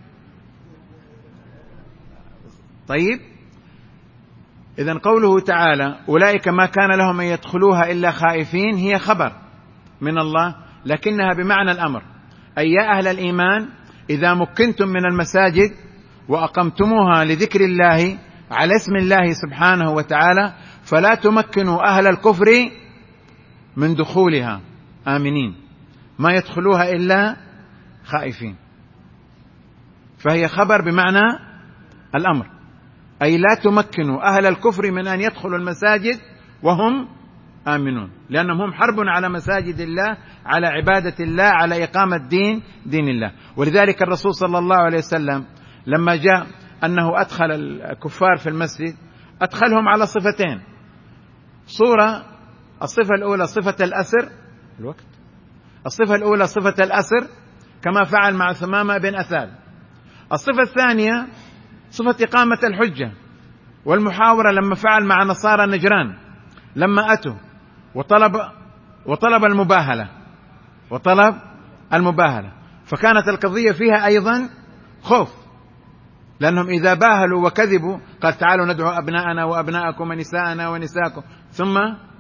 طيب إذن قوله تعالى أولئك ما كان لهم أن يدخلوها إلا خائفين هي خبر من الله، لكنها بمعنى الأمر، أي يا أهل الإيمان إذا مكنتم من المساجد وأقمتموها لذكر الله على اسم الله سبحانه وتعالى فلا تمكنوا أهل الكفر من دخولها آمنين، ما يدخلوها إلا خائفين. فهي خبر بمعنى الأمر، أي لا تمكنوا أهل الكفر من أن يدخلوا المساجد وهم آمنون، لأنهم هم حرب على مساجد الله، على عبادة الله، على إقامة دين دين الله. ولذلك الرسول صلى الله عليه وسلم لما جاء أنه أدخل الكفار في المسجد أدخلهم على صفتين، صورة الصفة الأولى صفة الأسر، الوقت الصفة الأولى صفة الأسر كما فعل مع ثمامة بن أثال. الصفة الثانية صفة إقامة الحجة والمحاورة لما فعل مع نصارى نجران لما أتوا وطلب وطلب المباهلة وطلب المباهلة فكانت القضية فيها أيضا خوف، لأنهم إذا باهلوا وكذبوا قال تعالوا ندعو أبناءنا وأبناءكم ونساءنا ونساءكم، ثم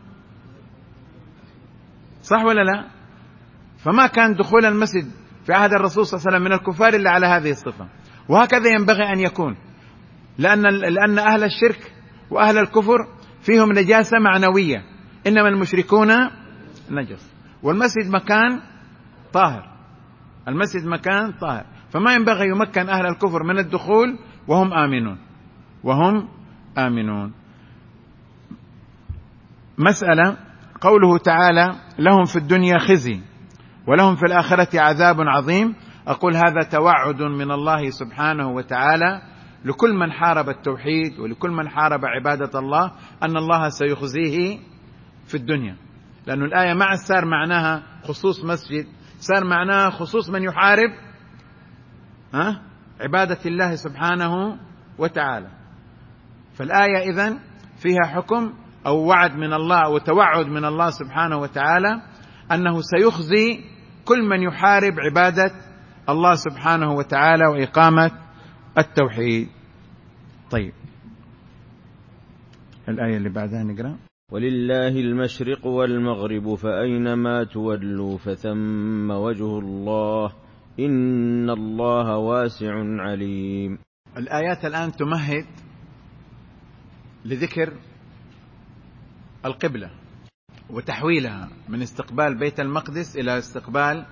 صح ولا لا؟ فما كان دخول المسجد في عهد الرسول صلى الله عليه وسلم من الكفار إلا على هذه الصفة. وهكذا ينبغي أن يكون، لأن لأن أهل الشرك وأهل الكفر فيهم نجاسة معنوية، إنما المشركون نجس، والمسجد مكان طاهر، المسجد مكان طاهر، فما ينبغي يمكن أهل الكفر من الدخول وهم آمنون وهم آمنون. مسألة قوله تعالى لهم في الدنيا خزي ولهم في الآخرة عذاب عظيم، أقول هذا توعد من الله سبحانه وتعالى لكل من حارب التوحيد ولكل من حارب عبادة الله أن الله سيخزيه في الدنيا، لأن الآية مع السار معناها خصوص مسجد، سار معناها خصوص من يحارب ها عبادة الله سبحانه وتعالى. فالآية إذن فيها حكم أو وعد من الله وتوعد من الله سبحانه وتعالى أنه سيخزي كل من يحارب عبادة الله سبحانه وتعالى وإقامة التوحيد. طيب الآية اللي بعدها نقرأ. ولله المشرق والمغرب فأينما تولوا فثم وجه الله إن الله واسع عليم. الآيات الآن تمهد لذكر القبلة وتحويلها من استقبال بيت المقدس إلى استقبال،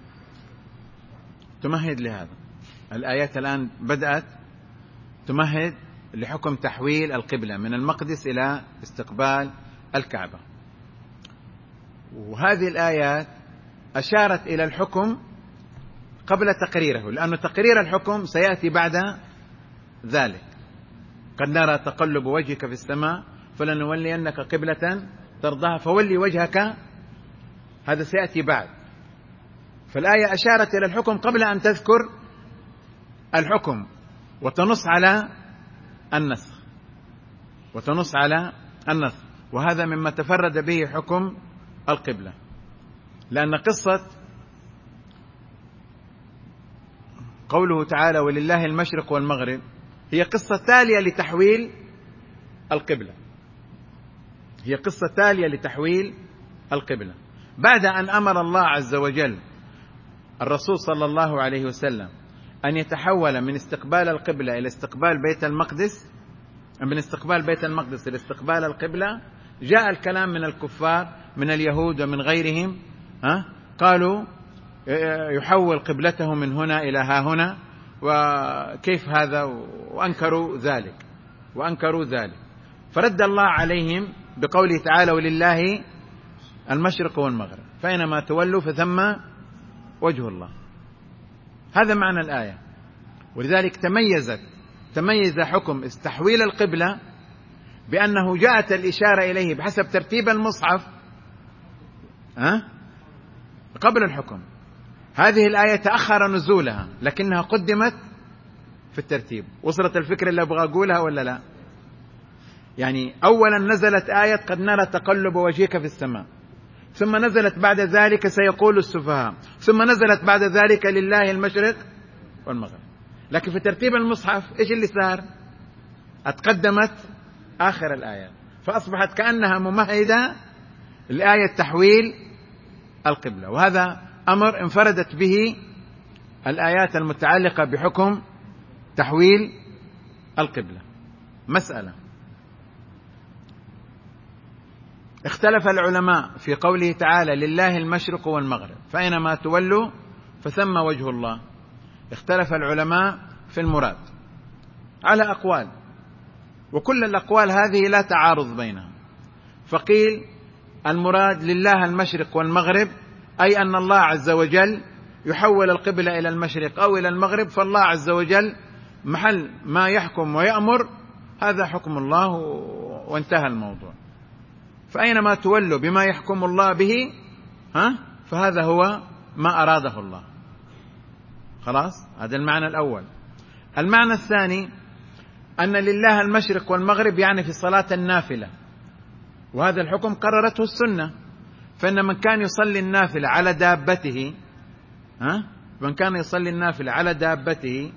تمهد لهذا. الآيات الآن بدأت تمهد لحكم تحويل القبلة من المقدس إلى استقبال الكعبة، وهذه الآيات أشارت إلى الحكم قبل تقريره، لأن تقرير الحكم سيأتي بعد ذلك. قد نرى تقلب وجهك في السماء فلنولينك قبلة ترضاها فولي وجهك، هذا سيأتي بعد. فالآية أشارت إلى الحكم قبل أن تذكر الحكم وتنص على النسخ وتنص على النسخ وهذا مما تفرد به حكم القبلة، لأن قصة قوله تعالى ولله المشرق والمغرب هي قصة تالية لتحويل القبلة، هي قصة تالية لتحويل القبلة بعد أن أمر الله عز وجل الرسول صلى الله عليه وسلم أن يتحول من استقبال القبلة إلى استقبال بيت المقدس، من استقبال بيت المقدس إلى استقبال القبلة. جاء الكلام من الكفار من اليهود ومن غيرهم، ها قالوا يحول قبلته من هنا إلى ها هنا، وكيف هذا، وأنكروا ذلك وأنكروا ذلك فرد الله عليهم بقوله تعالى ولله المشرق والمغرب فأينما تولوا فثم وجه الله. هذا معنى الآية. ولذلك تميزت تميز حكم استحويل القبلة بأنه جاءت الإشارة إليه بحسب ترتيب المصحف أه؟ قبل الحكم. هذه الآية تأخر نزولها لكنها قدمت في الترتيب. وصلت الفكرة اللي أبغى أقولها ولا لا؟ يعني أولا نزلت آية قد نرى تقلب وجهك في السماء، ثم نزلت بعد ذلك سيقول السفهاء، ثم نزلت بعد ذلك لله المشرق والمغرب. لكن في ترتيب المصحف إيش اللي صار؟ أتقدمت آخر الآيات، فأصبحت كأنها ممهدة لآية تحويل القبلة، وهذا أمر انفردت به الآيات المتعلقة بحكم تحويل القبلة. مسألة: اختلف العلماء في قوله تعالى لله المشرق والمغرب فأينما تولوا فثم وجه الله. اختلف العلماء في المراد على أقوال، وكل الأقوال هذه لا تعارض بينها. فقيل المراد لله المشرق والمغرب أي أن الله عز وجل يحول القبلة إلى المشرق أو إلى المغرب، فالله عز وجل محل ما يحكم ويأمر هذا حكم الله وانتهى الموضوع. فأينما تولوا بما يحكم الله به ها فهذا هو ما أراده الله. خلاص، هذا المعنى الأول. المعنى الثاني أن لله المشرق والمغرب يعني في صلاة النافلة، وهذا الحكم قررته السنة. فإن من كان يصلي النافلة على دابته ها من كان يصلي النافلة على دابته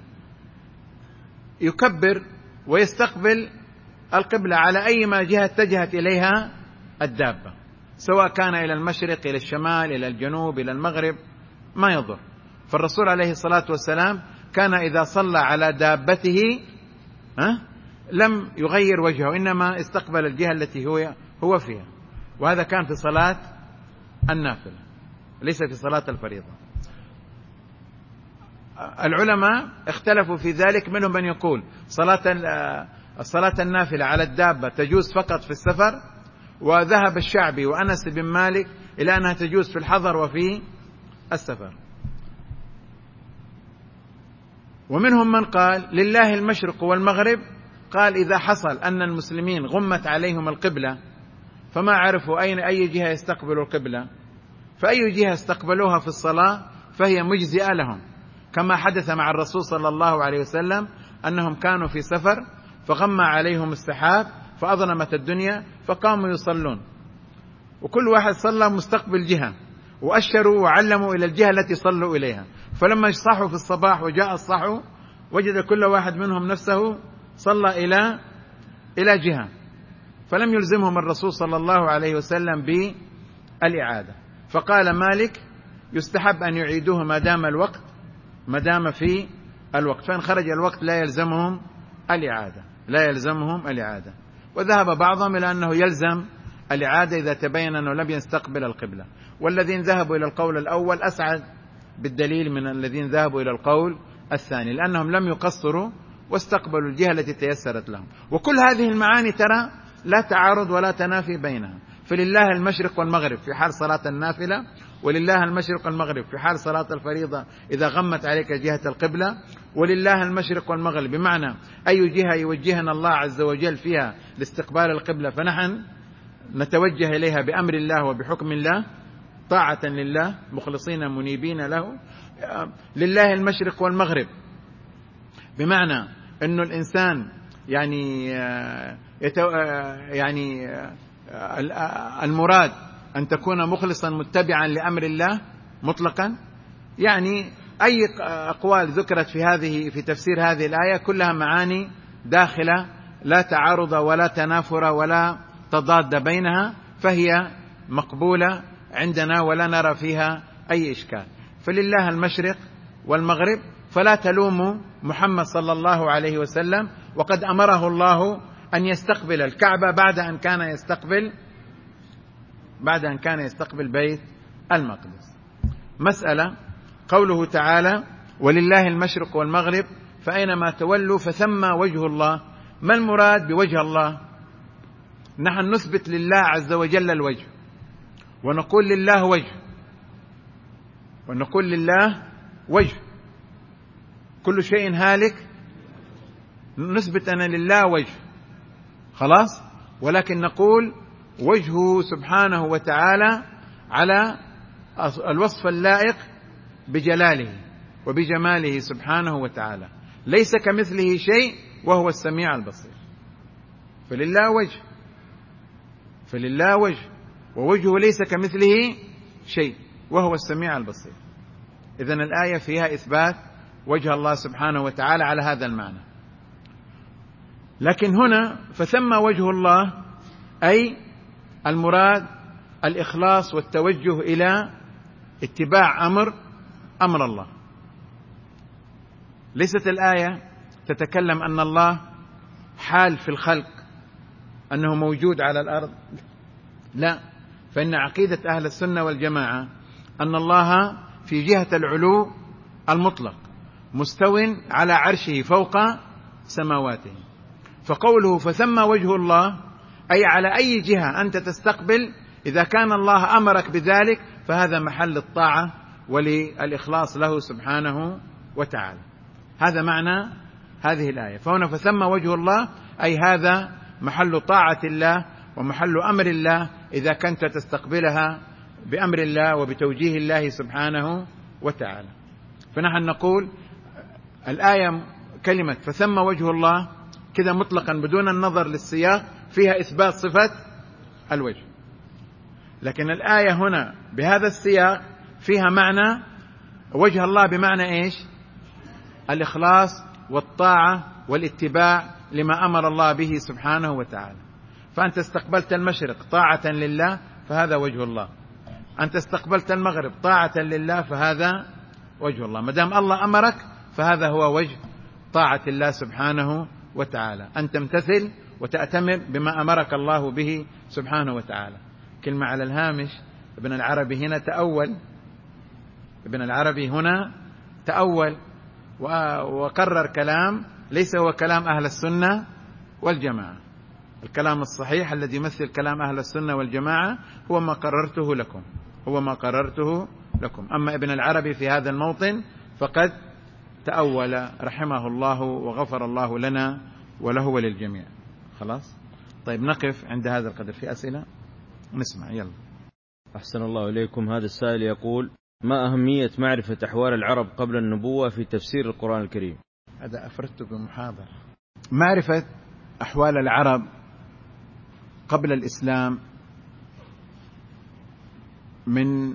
يكبر ويستقبل القبلة على أي ما جهة اتجهت إليها الدابة، سواء كان إلى المشرق إلى الشمال إلى الجنوب إلى المغرب، ما يضر. فالرسول عليه الصلاة والسلام كان إذا صلى على دابته ها لم يغير وجهه، إنما استقبل الجهة التي هو هو فيها، وهذا كان في صلاة النافلة ليس في صلاة الفريضة. العلماء اختلفوا في ذلك، منهم من يقول صلاة الصلاة النافلة على الدابة تجوز فقط في السفر، وذهب الشعبي وأنس بن مالك إلى أنها تجوز في الحضر وفي السفر. ومنهم من قال لله المشرق والمغرب، قال إذا حصل أن المسلمين غمت عليهم القبلة فما عرفوا أين أي جهة يستقبلوا القبلة، فأي جهة استقبلوها في الصلاة فهي مجزئة لهم، كما حدث مع الرسول صلى الله عليه وسلم أنهم كانوا في سفر فغم عليهم السحاب فأظلمت الدنيا فقاموا يصلون، وكل واحد صلى مستقبل جهة، وأشروا وعلموا إلى الجهة التي صلوا إليها. فلما صحوا في الصباح وجاء الصحو وجد كل واحد منهم نفسه صلى إلى إلى جهة، فلم يلزمهم الرسول صلى الله عليه وسلم بالإعادة. فقال مالك يستحب أن يعيدوه ما دام الوقت ما دام في الوقت، فإن خرج الوقت لا يلزمهم الإعادة لا يلزمهم الإعادة. وذهب بعضهم إلى أنه يلزم الإعادة إذا تبين أنه لم يستقبل القبلة، والذين ذهبوا إلى القول الأول أسعد بالدليل من الذين ذهبوا إلى القول الثاني، لأنهم لم يقصروا واستقبلوا الجهة التي تيسرت لهم. وكل هذه المعاني ترى لا تعارض ولا تنافي بينها. فلله المشرق والمغرب في حال صلاة النافلة، ولله المشرق والمغرب في حال صلاة الفريضة إذا غمت عليك جهة القبلة، ولله المشرق والمغرب بمعنى أي جهة يوجهنا الله عز وجل فيها لاستقبال القبلة فنحن نتوجه إليها بأمر الله وبحكم الله طاعة لله مخلصين منيبين له. لله المشرق والمغرب بمعنى أنه الإنسان يعني يعني المراد أن تكون مخلصا متبعا لأمر الله مطلقا. يعني أي أقوال ذكرت في هذه في تفسير هذه الآية كلها معاني داخلة لا تعارض ولا تنافر ولا تضاد بينها، فهي مقبولة عندنا ولا نرى فيها أي إشكال. فلله المشرق والمغرب، فلا تلوموا محمد صلى الله عليه وسلم، وقد أمره الله أن يستقبل الكعبة بعد أن كان يستقبل بعد أن كان يستقبل بيت المقدس. مسألة قوله تعالى ولله المشرق والمغرب فأينما تولوا فثم وجه الله، ما المراد بوجه الله؟ نحن نثبت لله عز وجل الوجه، ونقول لله وجه ونقول لله وجه كل شيء هالك، نثبت أن لله وجه خلاص، ولكن نقول وجهه سبحانه وتعالى على الوصف اللائق بجلاله وبجماله سبحانه وتعالى، ليس كمثله شيء وهو السميع البصير. فلله وجه فلله وجه ووجهه ليس كمثله شيء وهو السميع البصير. إذن الآية فيها إثبات وجه الله سبحانه وتعالى على هذا المعنى. لكن هنا فثم وجه الله أي المراد الإخلاص والتوجه إلى اتباع أمر أمر الله، ليست الآية تتكلم أن الله حال في الخلق، أنه موجود على الأرض، لا، فإن عقيدة أهل السنة والجماعة أن الله في جهة العلو المطلق مستو على عرشه فوق سماواته. فقوله فثم وجه الله أي على أي جهة أنت تستقبل، إذا كان الله أمرك بذلك فهذا محل الطاعة وللإخلاص له سبحانه وتعالى. هذا معنى هذه الآية. فهنا فثم وجه الله أي هذا محل طاعة الله ومحل أمر الله إذا كنت تستقبلها بأمر الله وبتوجيه الله سبحانه وتعالى. فنحن نقول الآية كلمة فثم وجه الله كذا مطلقا بدون النظر للسياق فيها إثبات صفة الوجه، لكن الآية هنا بهذا السياق فيها معنى وجه الله بمعنى إيش؟ الإخلاص والطاعة والاتباع لما أمر الله به سبحانه وتعالى. فأنت استقبلت المشرق طاعة لله فهذا وجه الله، أنت استقبلت المغرب طاعة لله فهذا وجه الله. ما دام الله أمرك فهذا هو وجه طاعة الله سبحانه وتعالى، أن تمتثل وتأتمر بما أمرك الله به سبحانه وتعالى. كلمة على الهامش، ابن العربي هنا تأول، ابن العربي هنا تأول وقرر كلام ليس هو كلام أهل السنة والجماعة. الكلام الصحيح الذي يمثل كلام أهل السنة والجماعة هو ما قررته لكم، هو ما قررته لكم. أما ابن العربي في هذا الموطن فقد تأول رحمه الله وغفر الله لنا وله وللجميع. خلاص، طيب نقف عند هذا القدر. في أسئلة نسمع، يلا. أحسن الله إليكم. هذا السائل يقول: ما أهمية معرفة أحوال العرب قبل النبوة في تفسير القرآن الكريم؟ هذا أفردت بمحاضرة. معرفة أحوال العرب قبل الإسلام من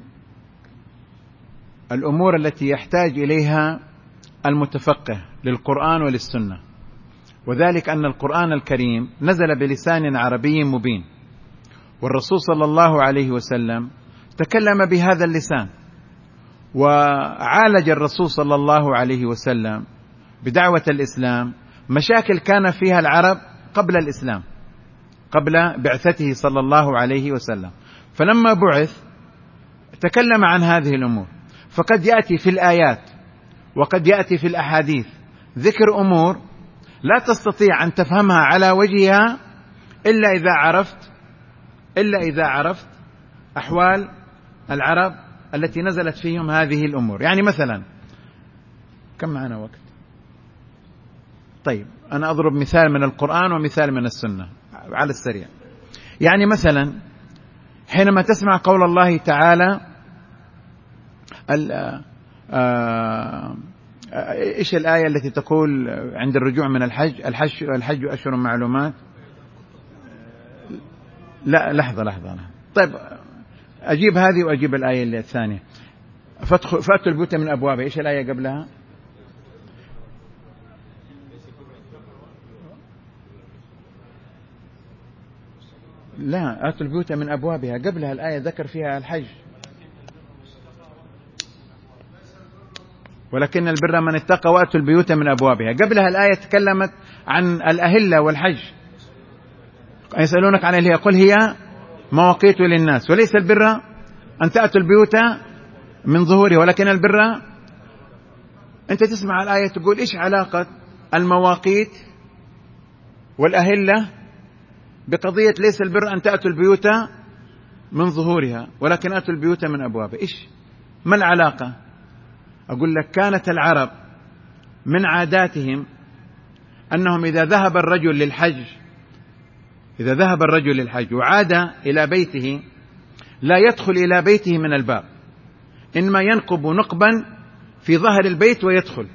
الأمور التي يحتاج إليها المتفقه للقرآن وللسنة، وذلك أن القرآن الكريم نزل بلسان عربي مبين، والرسول صلى الله عليه وسلم تكلم بهذا اللسان، وعالج الرسول صلى الله عليه وسلم بدعوة الإسلام مشاكل كان فيها العرب قبل الإسلام، قبل بعثته صلى الله عليه وسلم. فلما بعث تكلم عن هذه الأمور. فقد يأتي في الآيات وقد يأتي في الأحاديث ذكر أمور لا تستطيع أن تفهمها على وجهها إلا إذا عرفت إلا إذا عرفت أحوال العرب التي نزلت فيهم هذه الأمور. يعني مثلا، كم معنا وقت؟ طيب أنا أضرب مثال من القرآن ومثال من السنة على السريع. يعني مثلا حينما تسمع قول الله تعالى إيش الآية التي تقول عند الرجوع من الحج الحج, الحج أشهر معلومات؟ لا لحظة لحظة طيب أجيب هذه وأجيب الآية الثانية. فأتوا البيوت من أبوابها، إيش الآية قبلها؟ لا، أتوا البيوت من أبوابها، قبلها الآية ذكر فيها الحج. ولكن البر من اتقى وأتوا البيوت من أبوابها، قبلها الآية تكلمت عن الأهلة والحج. يسألونك عن الأهلة قل هي مواقيت للناس وليس البر أن تأتوا البيوت من ظهورها ولكن البر. أنت تسمع الآية تقول إيش علاقة المواقيت والأهلة بقضية ليس البر أن تأتوا البيوت من ظهورها ولكن أتوا البيوت من أبوابها؟ إيش ما العلاقة؟ أقول لك كانت العرب من عاداتهم أنهم إذا ذهب الرجل للحج إذا ذهب الرجل للحج وعاد إلى بيته لا يدخل إلى بيته من الباب، إنما ينقب نقبا في ظهر البيت ويدخل.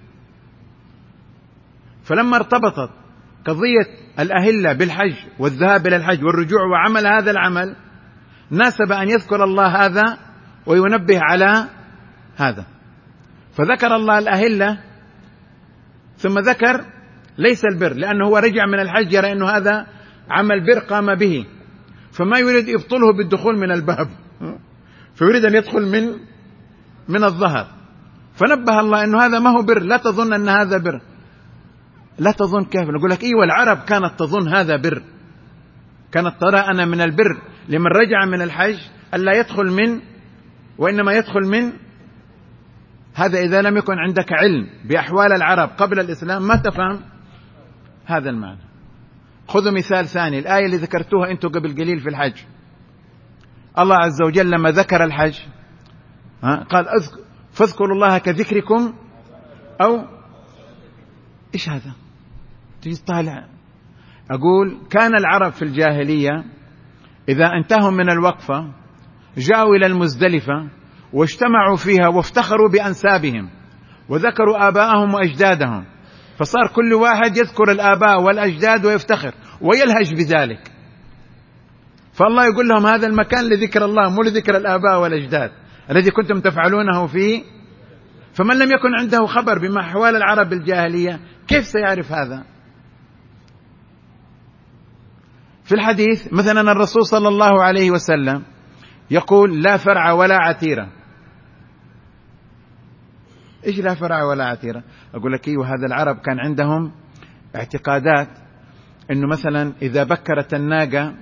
فلما ارتبطت قضية الأهلة بالحج والذهاب إلى الحج والرجوع وعمل هذا العمل ناسب أن يذكر الله هذا وينبه على هذا، فذكر الله الأهلة ثم ذكر ليس البر، لأنه هو رجع من الحج يرى أنه هذا عمل بر قام به، فما يريد يبطله بالدخول من الباب، فيريد أن يدخل من من الظهر، فنبه الله أنه هذا ما هو بر، لا تظن أن هذا بر. لا تظن كيف؟ نقول لك إيوه العرب كانت تظن هذا بر، كانت ترى أن من البر لمن رجع من الحج ألا يدخل من، وإنما يدخل من. هذا إذا لم يكن عندك علم بأحوال العرب قبل الإسلام ما تفهم هذا المعنى. خذوا مثال ثاني، الآية اللي ذكرتوها أنتم قبل قليل في الحج، الله عز وجل لما ذكر الحج قال فاذكروا الله كذكركم أو إيش هذا؟ تجي طالع أقول كان العرب في الجاهلية إذا انتهوا من الوقفة جاءوا إلى المزدلفة واجتمعوا فيها وافتخروا بأنسابهم وذكروا آباءهم وأجدادهم، فصار كل واحد يذكر الآباء والأجداد ويفتخر ويلهج بذلك. فالله يقول لهم هذا المكان لذكر الله مو لذكر الآباء والأجداد الذي كنتم تفعلونه فيه. فمن لم يكن عنده خبر بما أحوال العرب الجاهلية كيف سيعرف هذا؟ في الحديث مثلا الرسول صلى الله عليه وسلم يقول لا فرع ولا عتيرة. إيش لا فرع ولا عتيرة؟ أقول لك إيه، هذا العرب كان عندهم اعتقادات إنه مثلا إذا بكرت الناقة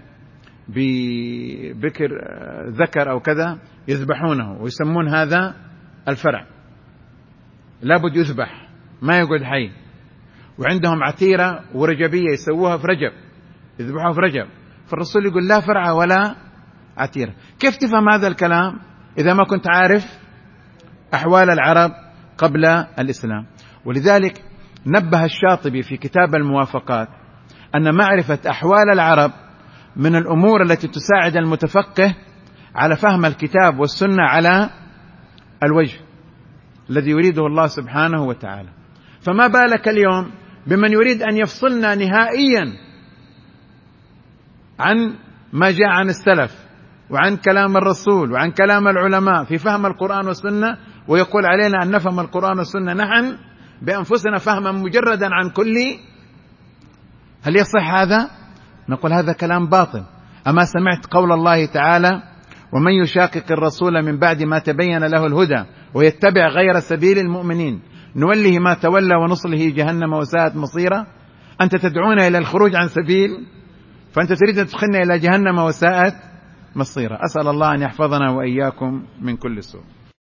ببكر ذكر أو كذا يذبحونه ويسمون هذا الفرع، لابد يذبح ما يقعد حي. وعندهم عتيرة ورجبية يسووها في رجب، يذبحوها في رجب. فالرسول يقول لا فرع ولا عتيرة. كيف تفهم هذا الكلام إذا ما كنت عارف أحوال العرب قبل الإسلام؟ ولذلك نبه الشاطبي في كتاب الموافقات أن معرفة أحوال العرب من الأمور التي تساعد المتفقه على فهم الكتاب والسنة على الوجه الذي يريده الله سبحانه وتعالى. فما بالك اليوم بمن يريد أن يفصلنا نهائيا عن ما جاء عن السلف وعن كلام الرسول وعن كلام العلماء في فهم القرآن والسنة، ويقول علينا أن نفهم القرآن والسنة نحن بأنفسنا فهما مجردا عن كل. هل يصح هذا؟ نقول هذا كلام باطل. أما سمعت قول الله تعالى ومن يشاقق الرسول من بعد ما تبين له الهدى ويتبع غير سبيل المؤمنين نوله ما تولى ونصله جهنم وساءت مصيرا. أنت تدعون إلى الخروج عن سبيل، فأنت تريد أن تدخلنا إلى جهنم وساءت مصيرا. أسأل الله أن يحفظنا وإياكم من كل سوء.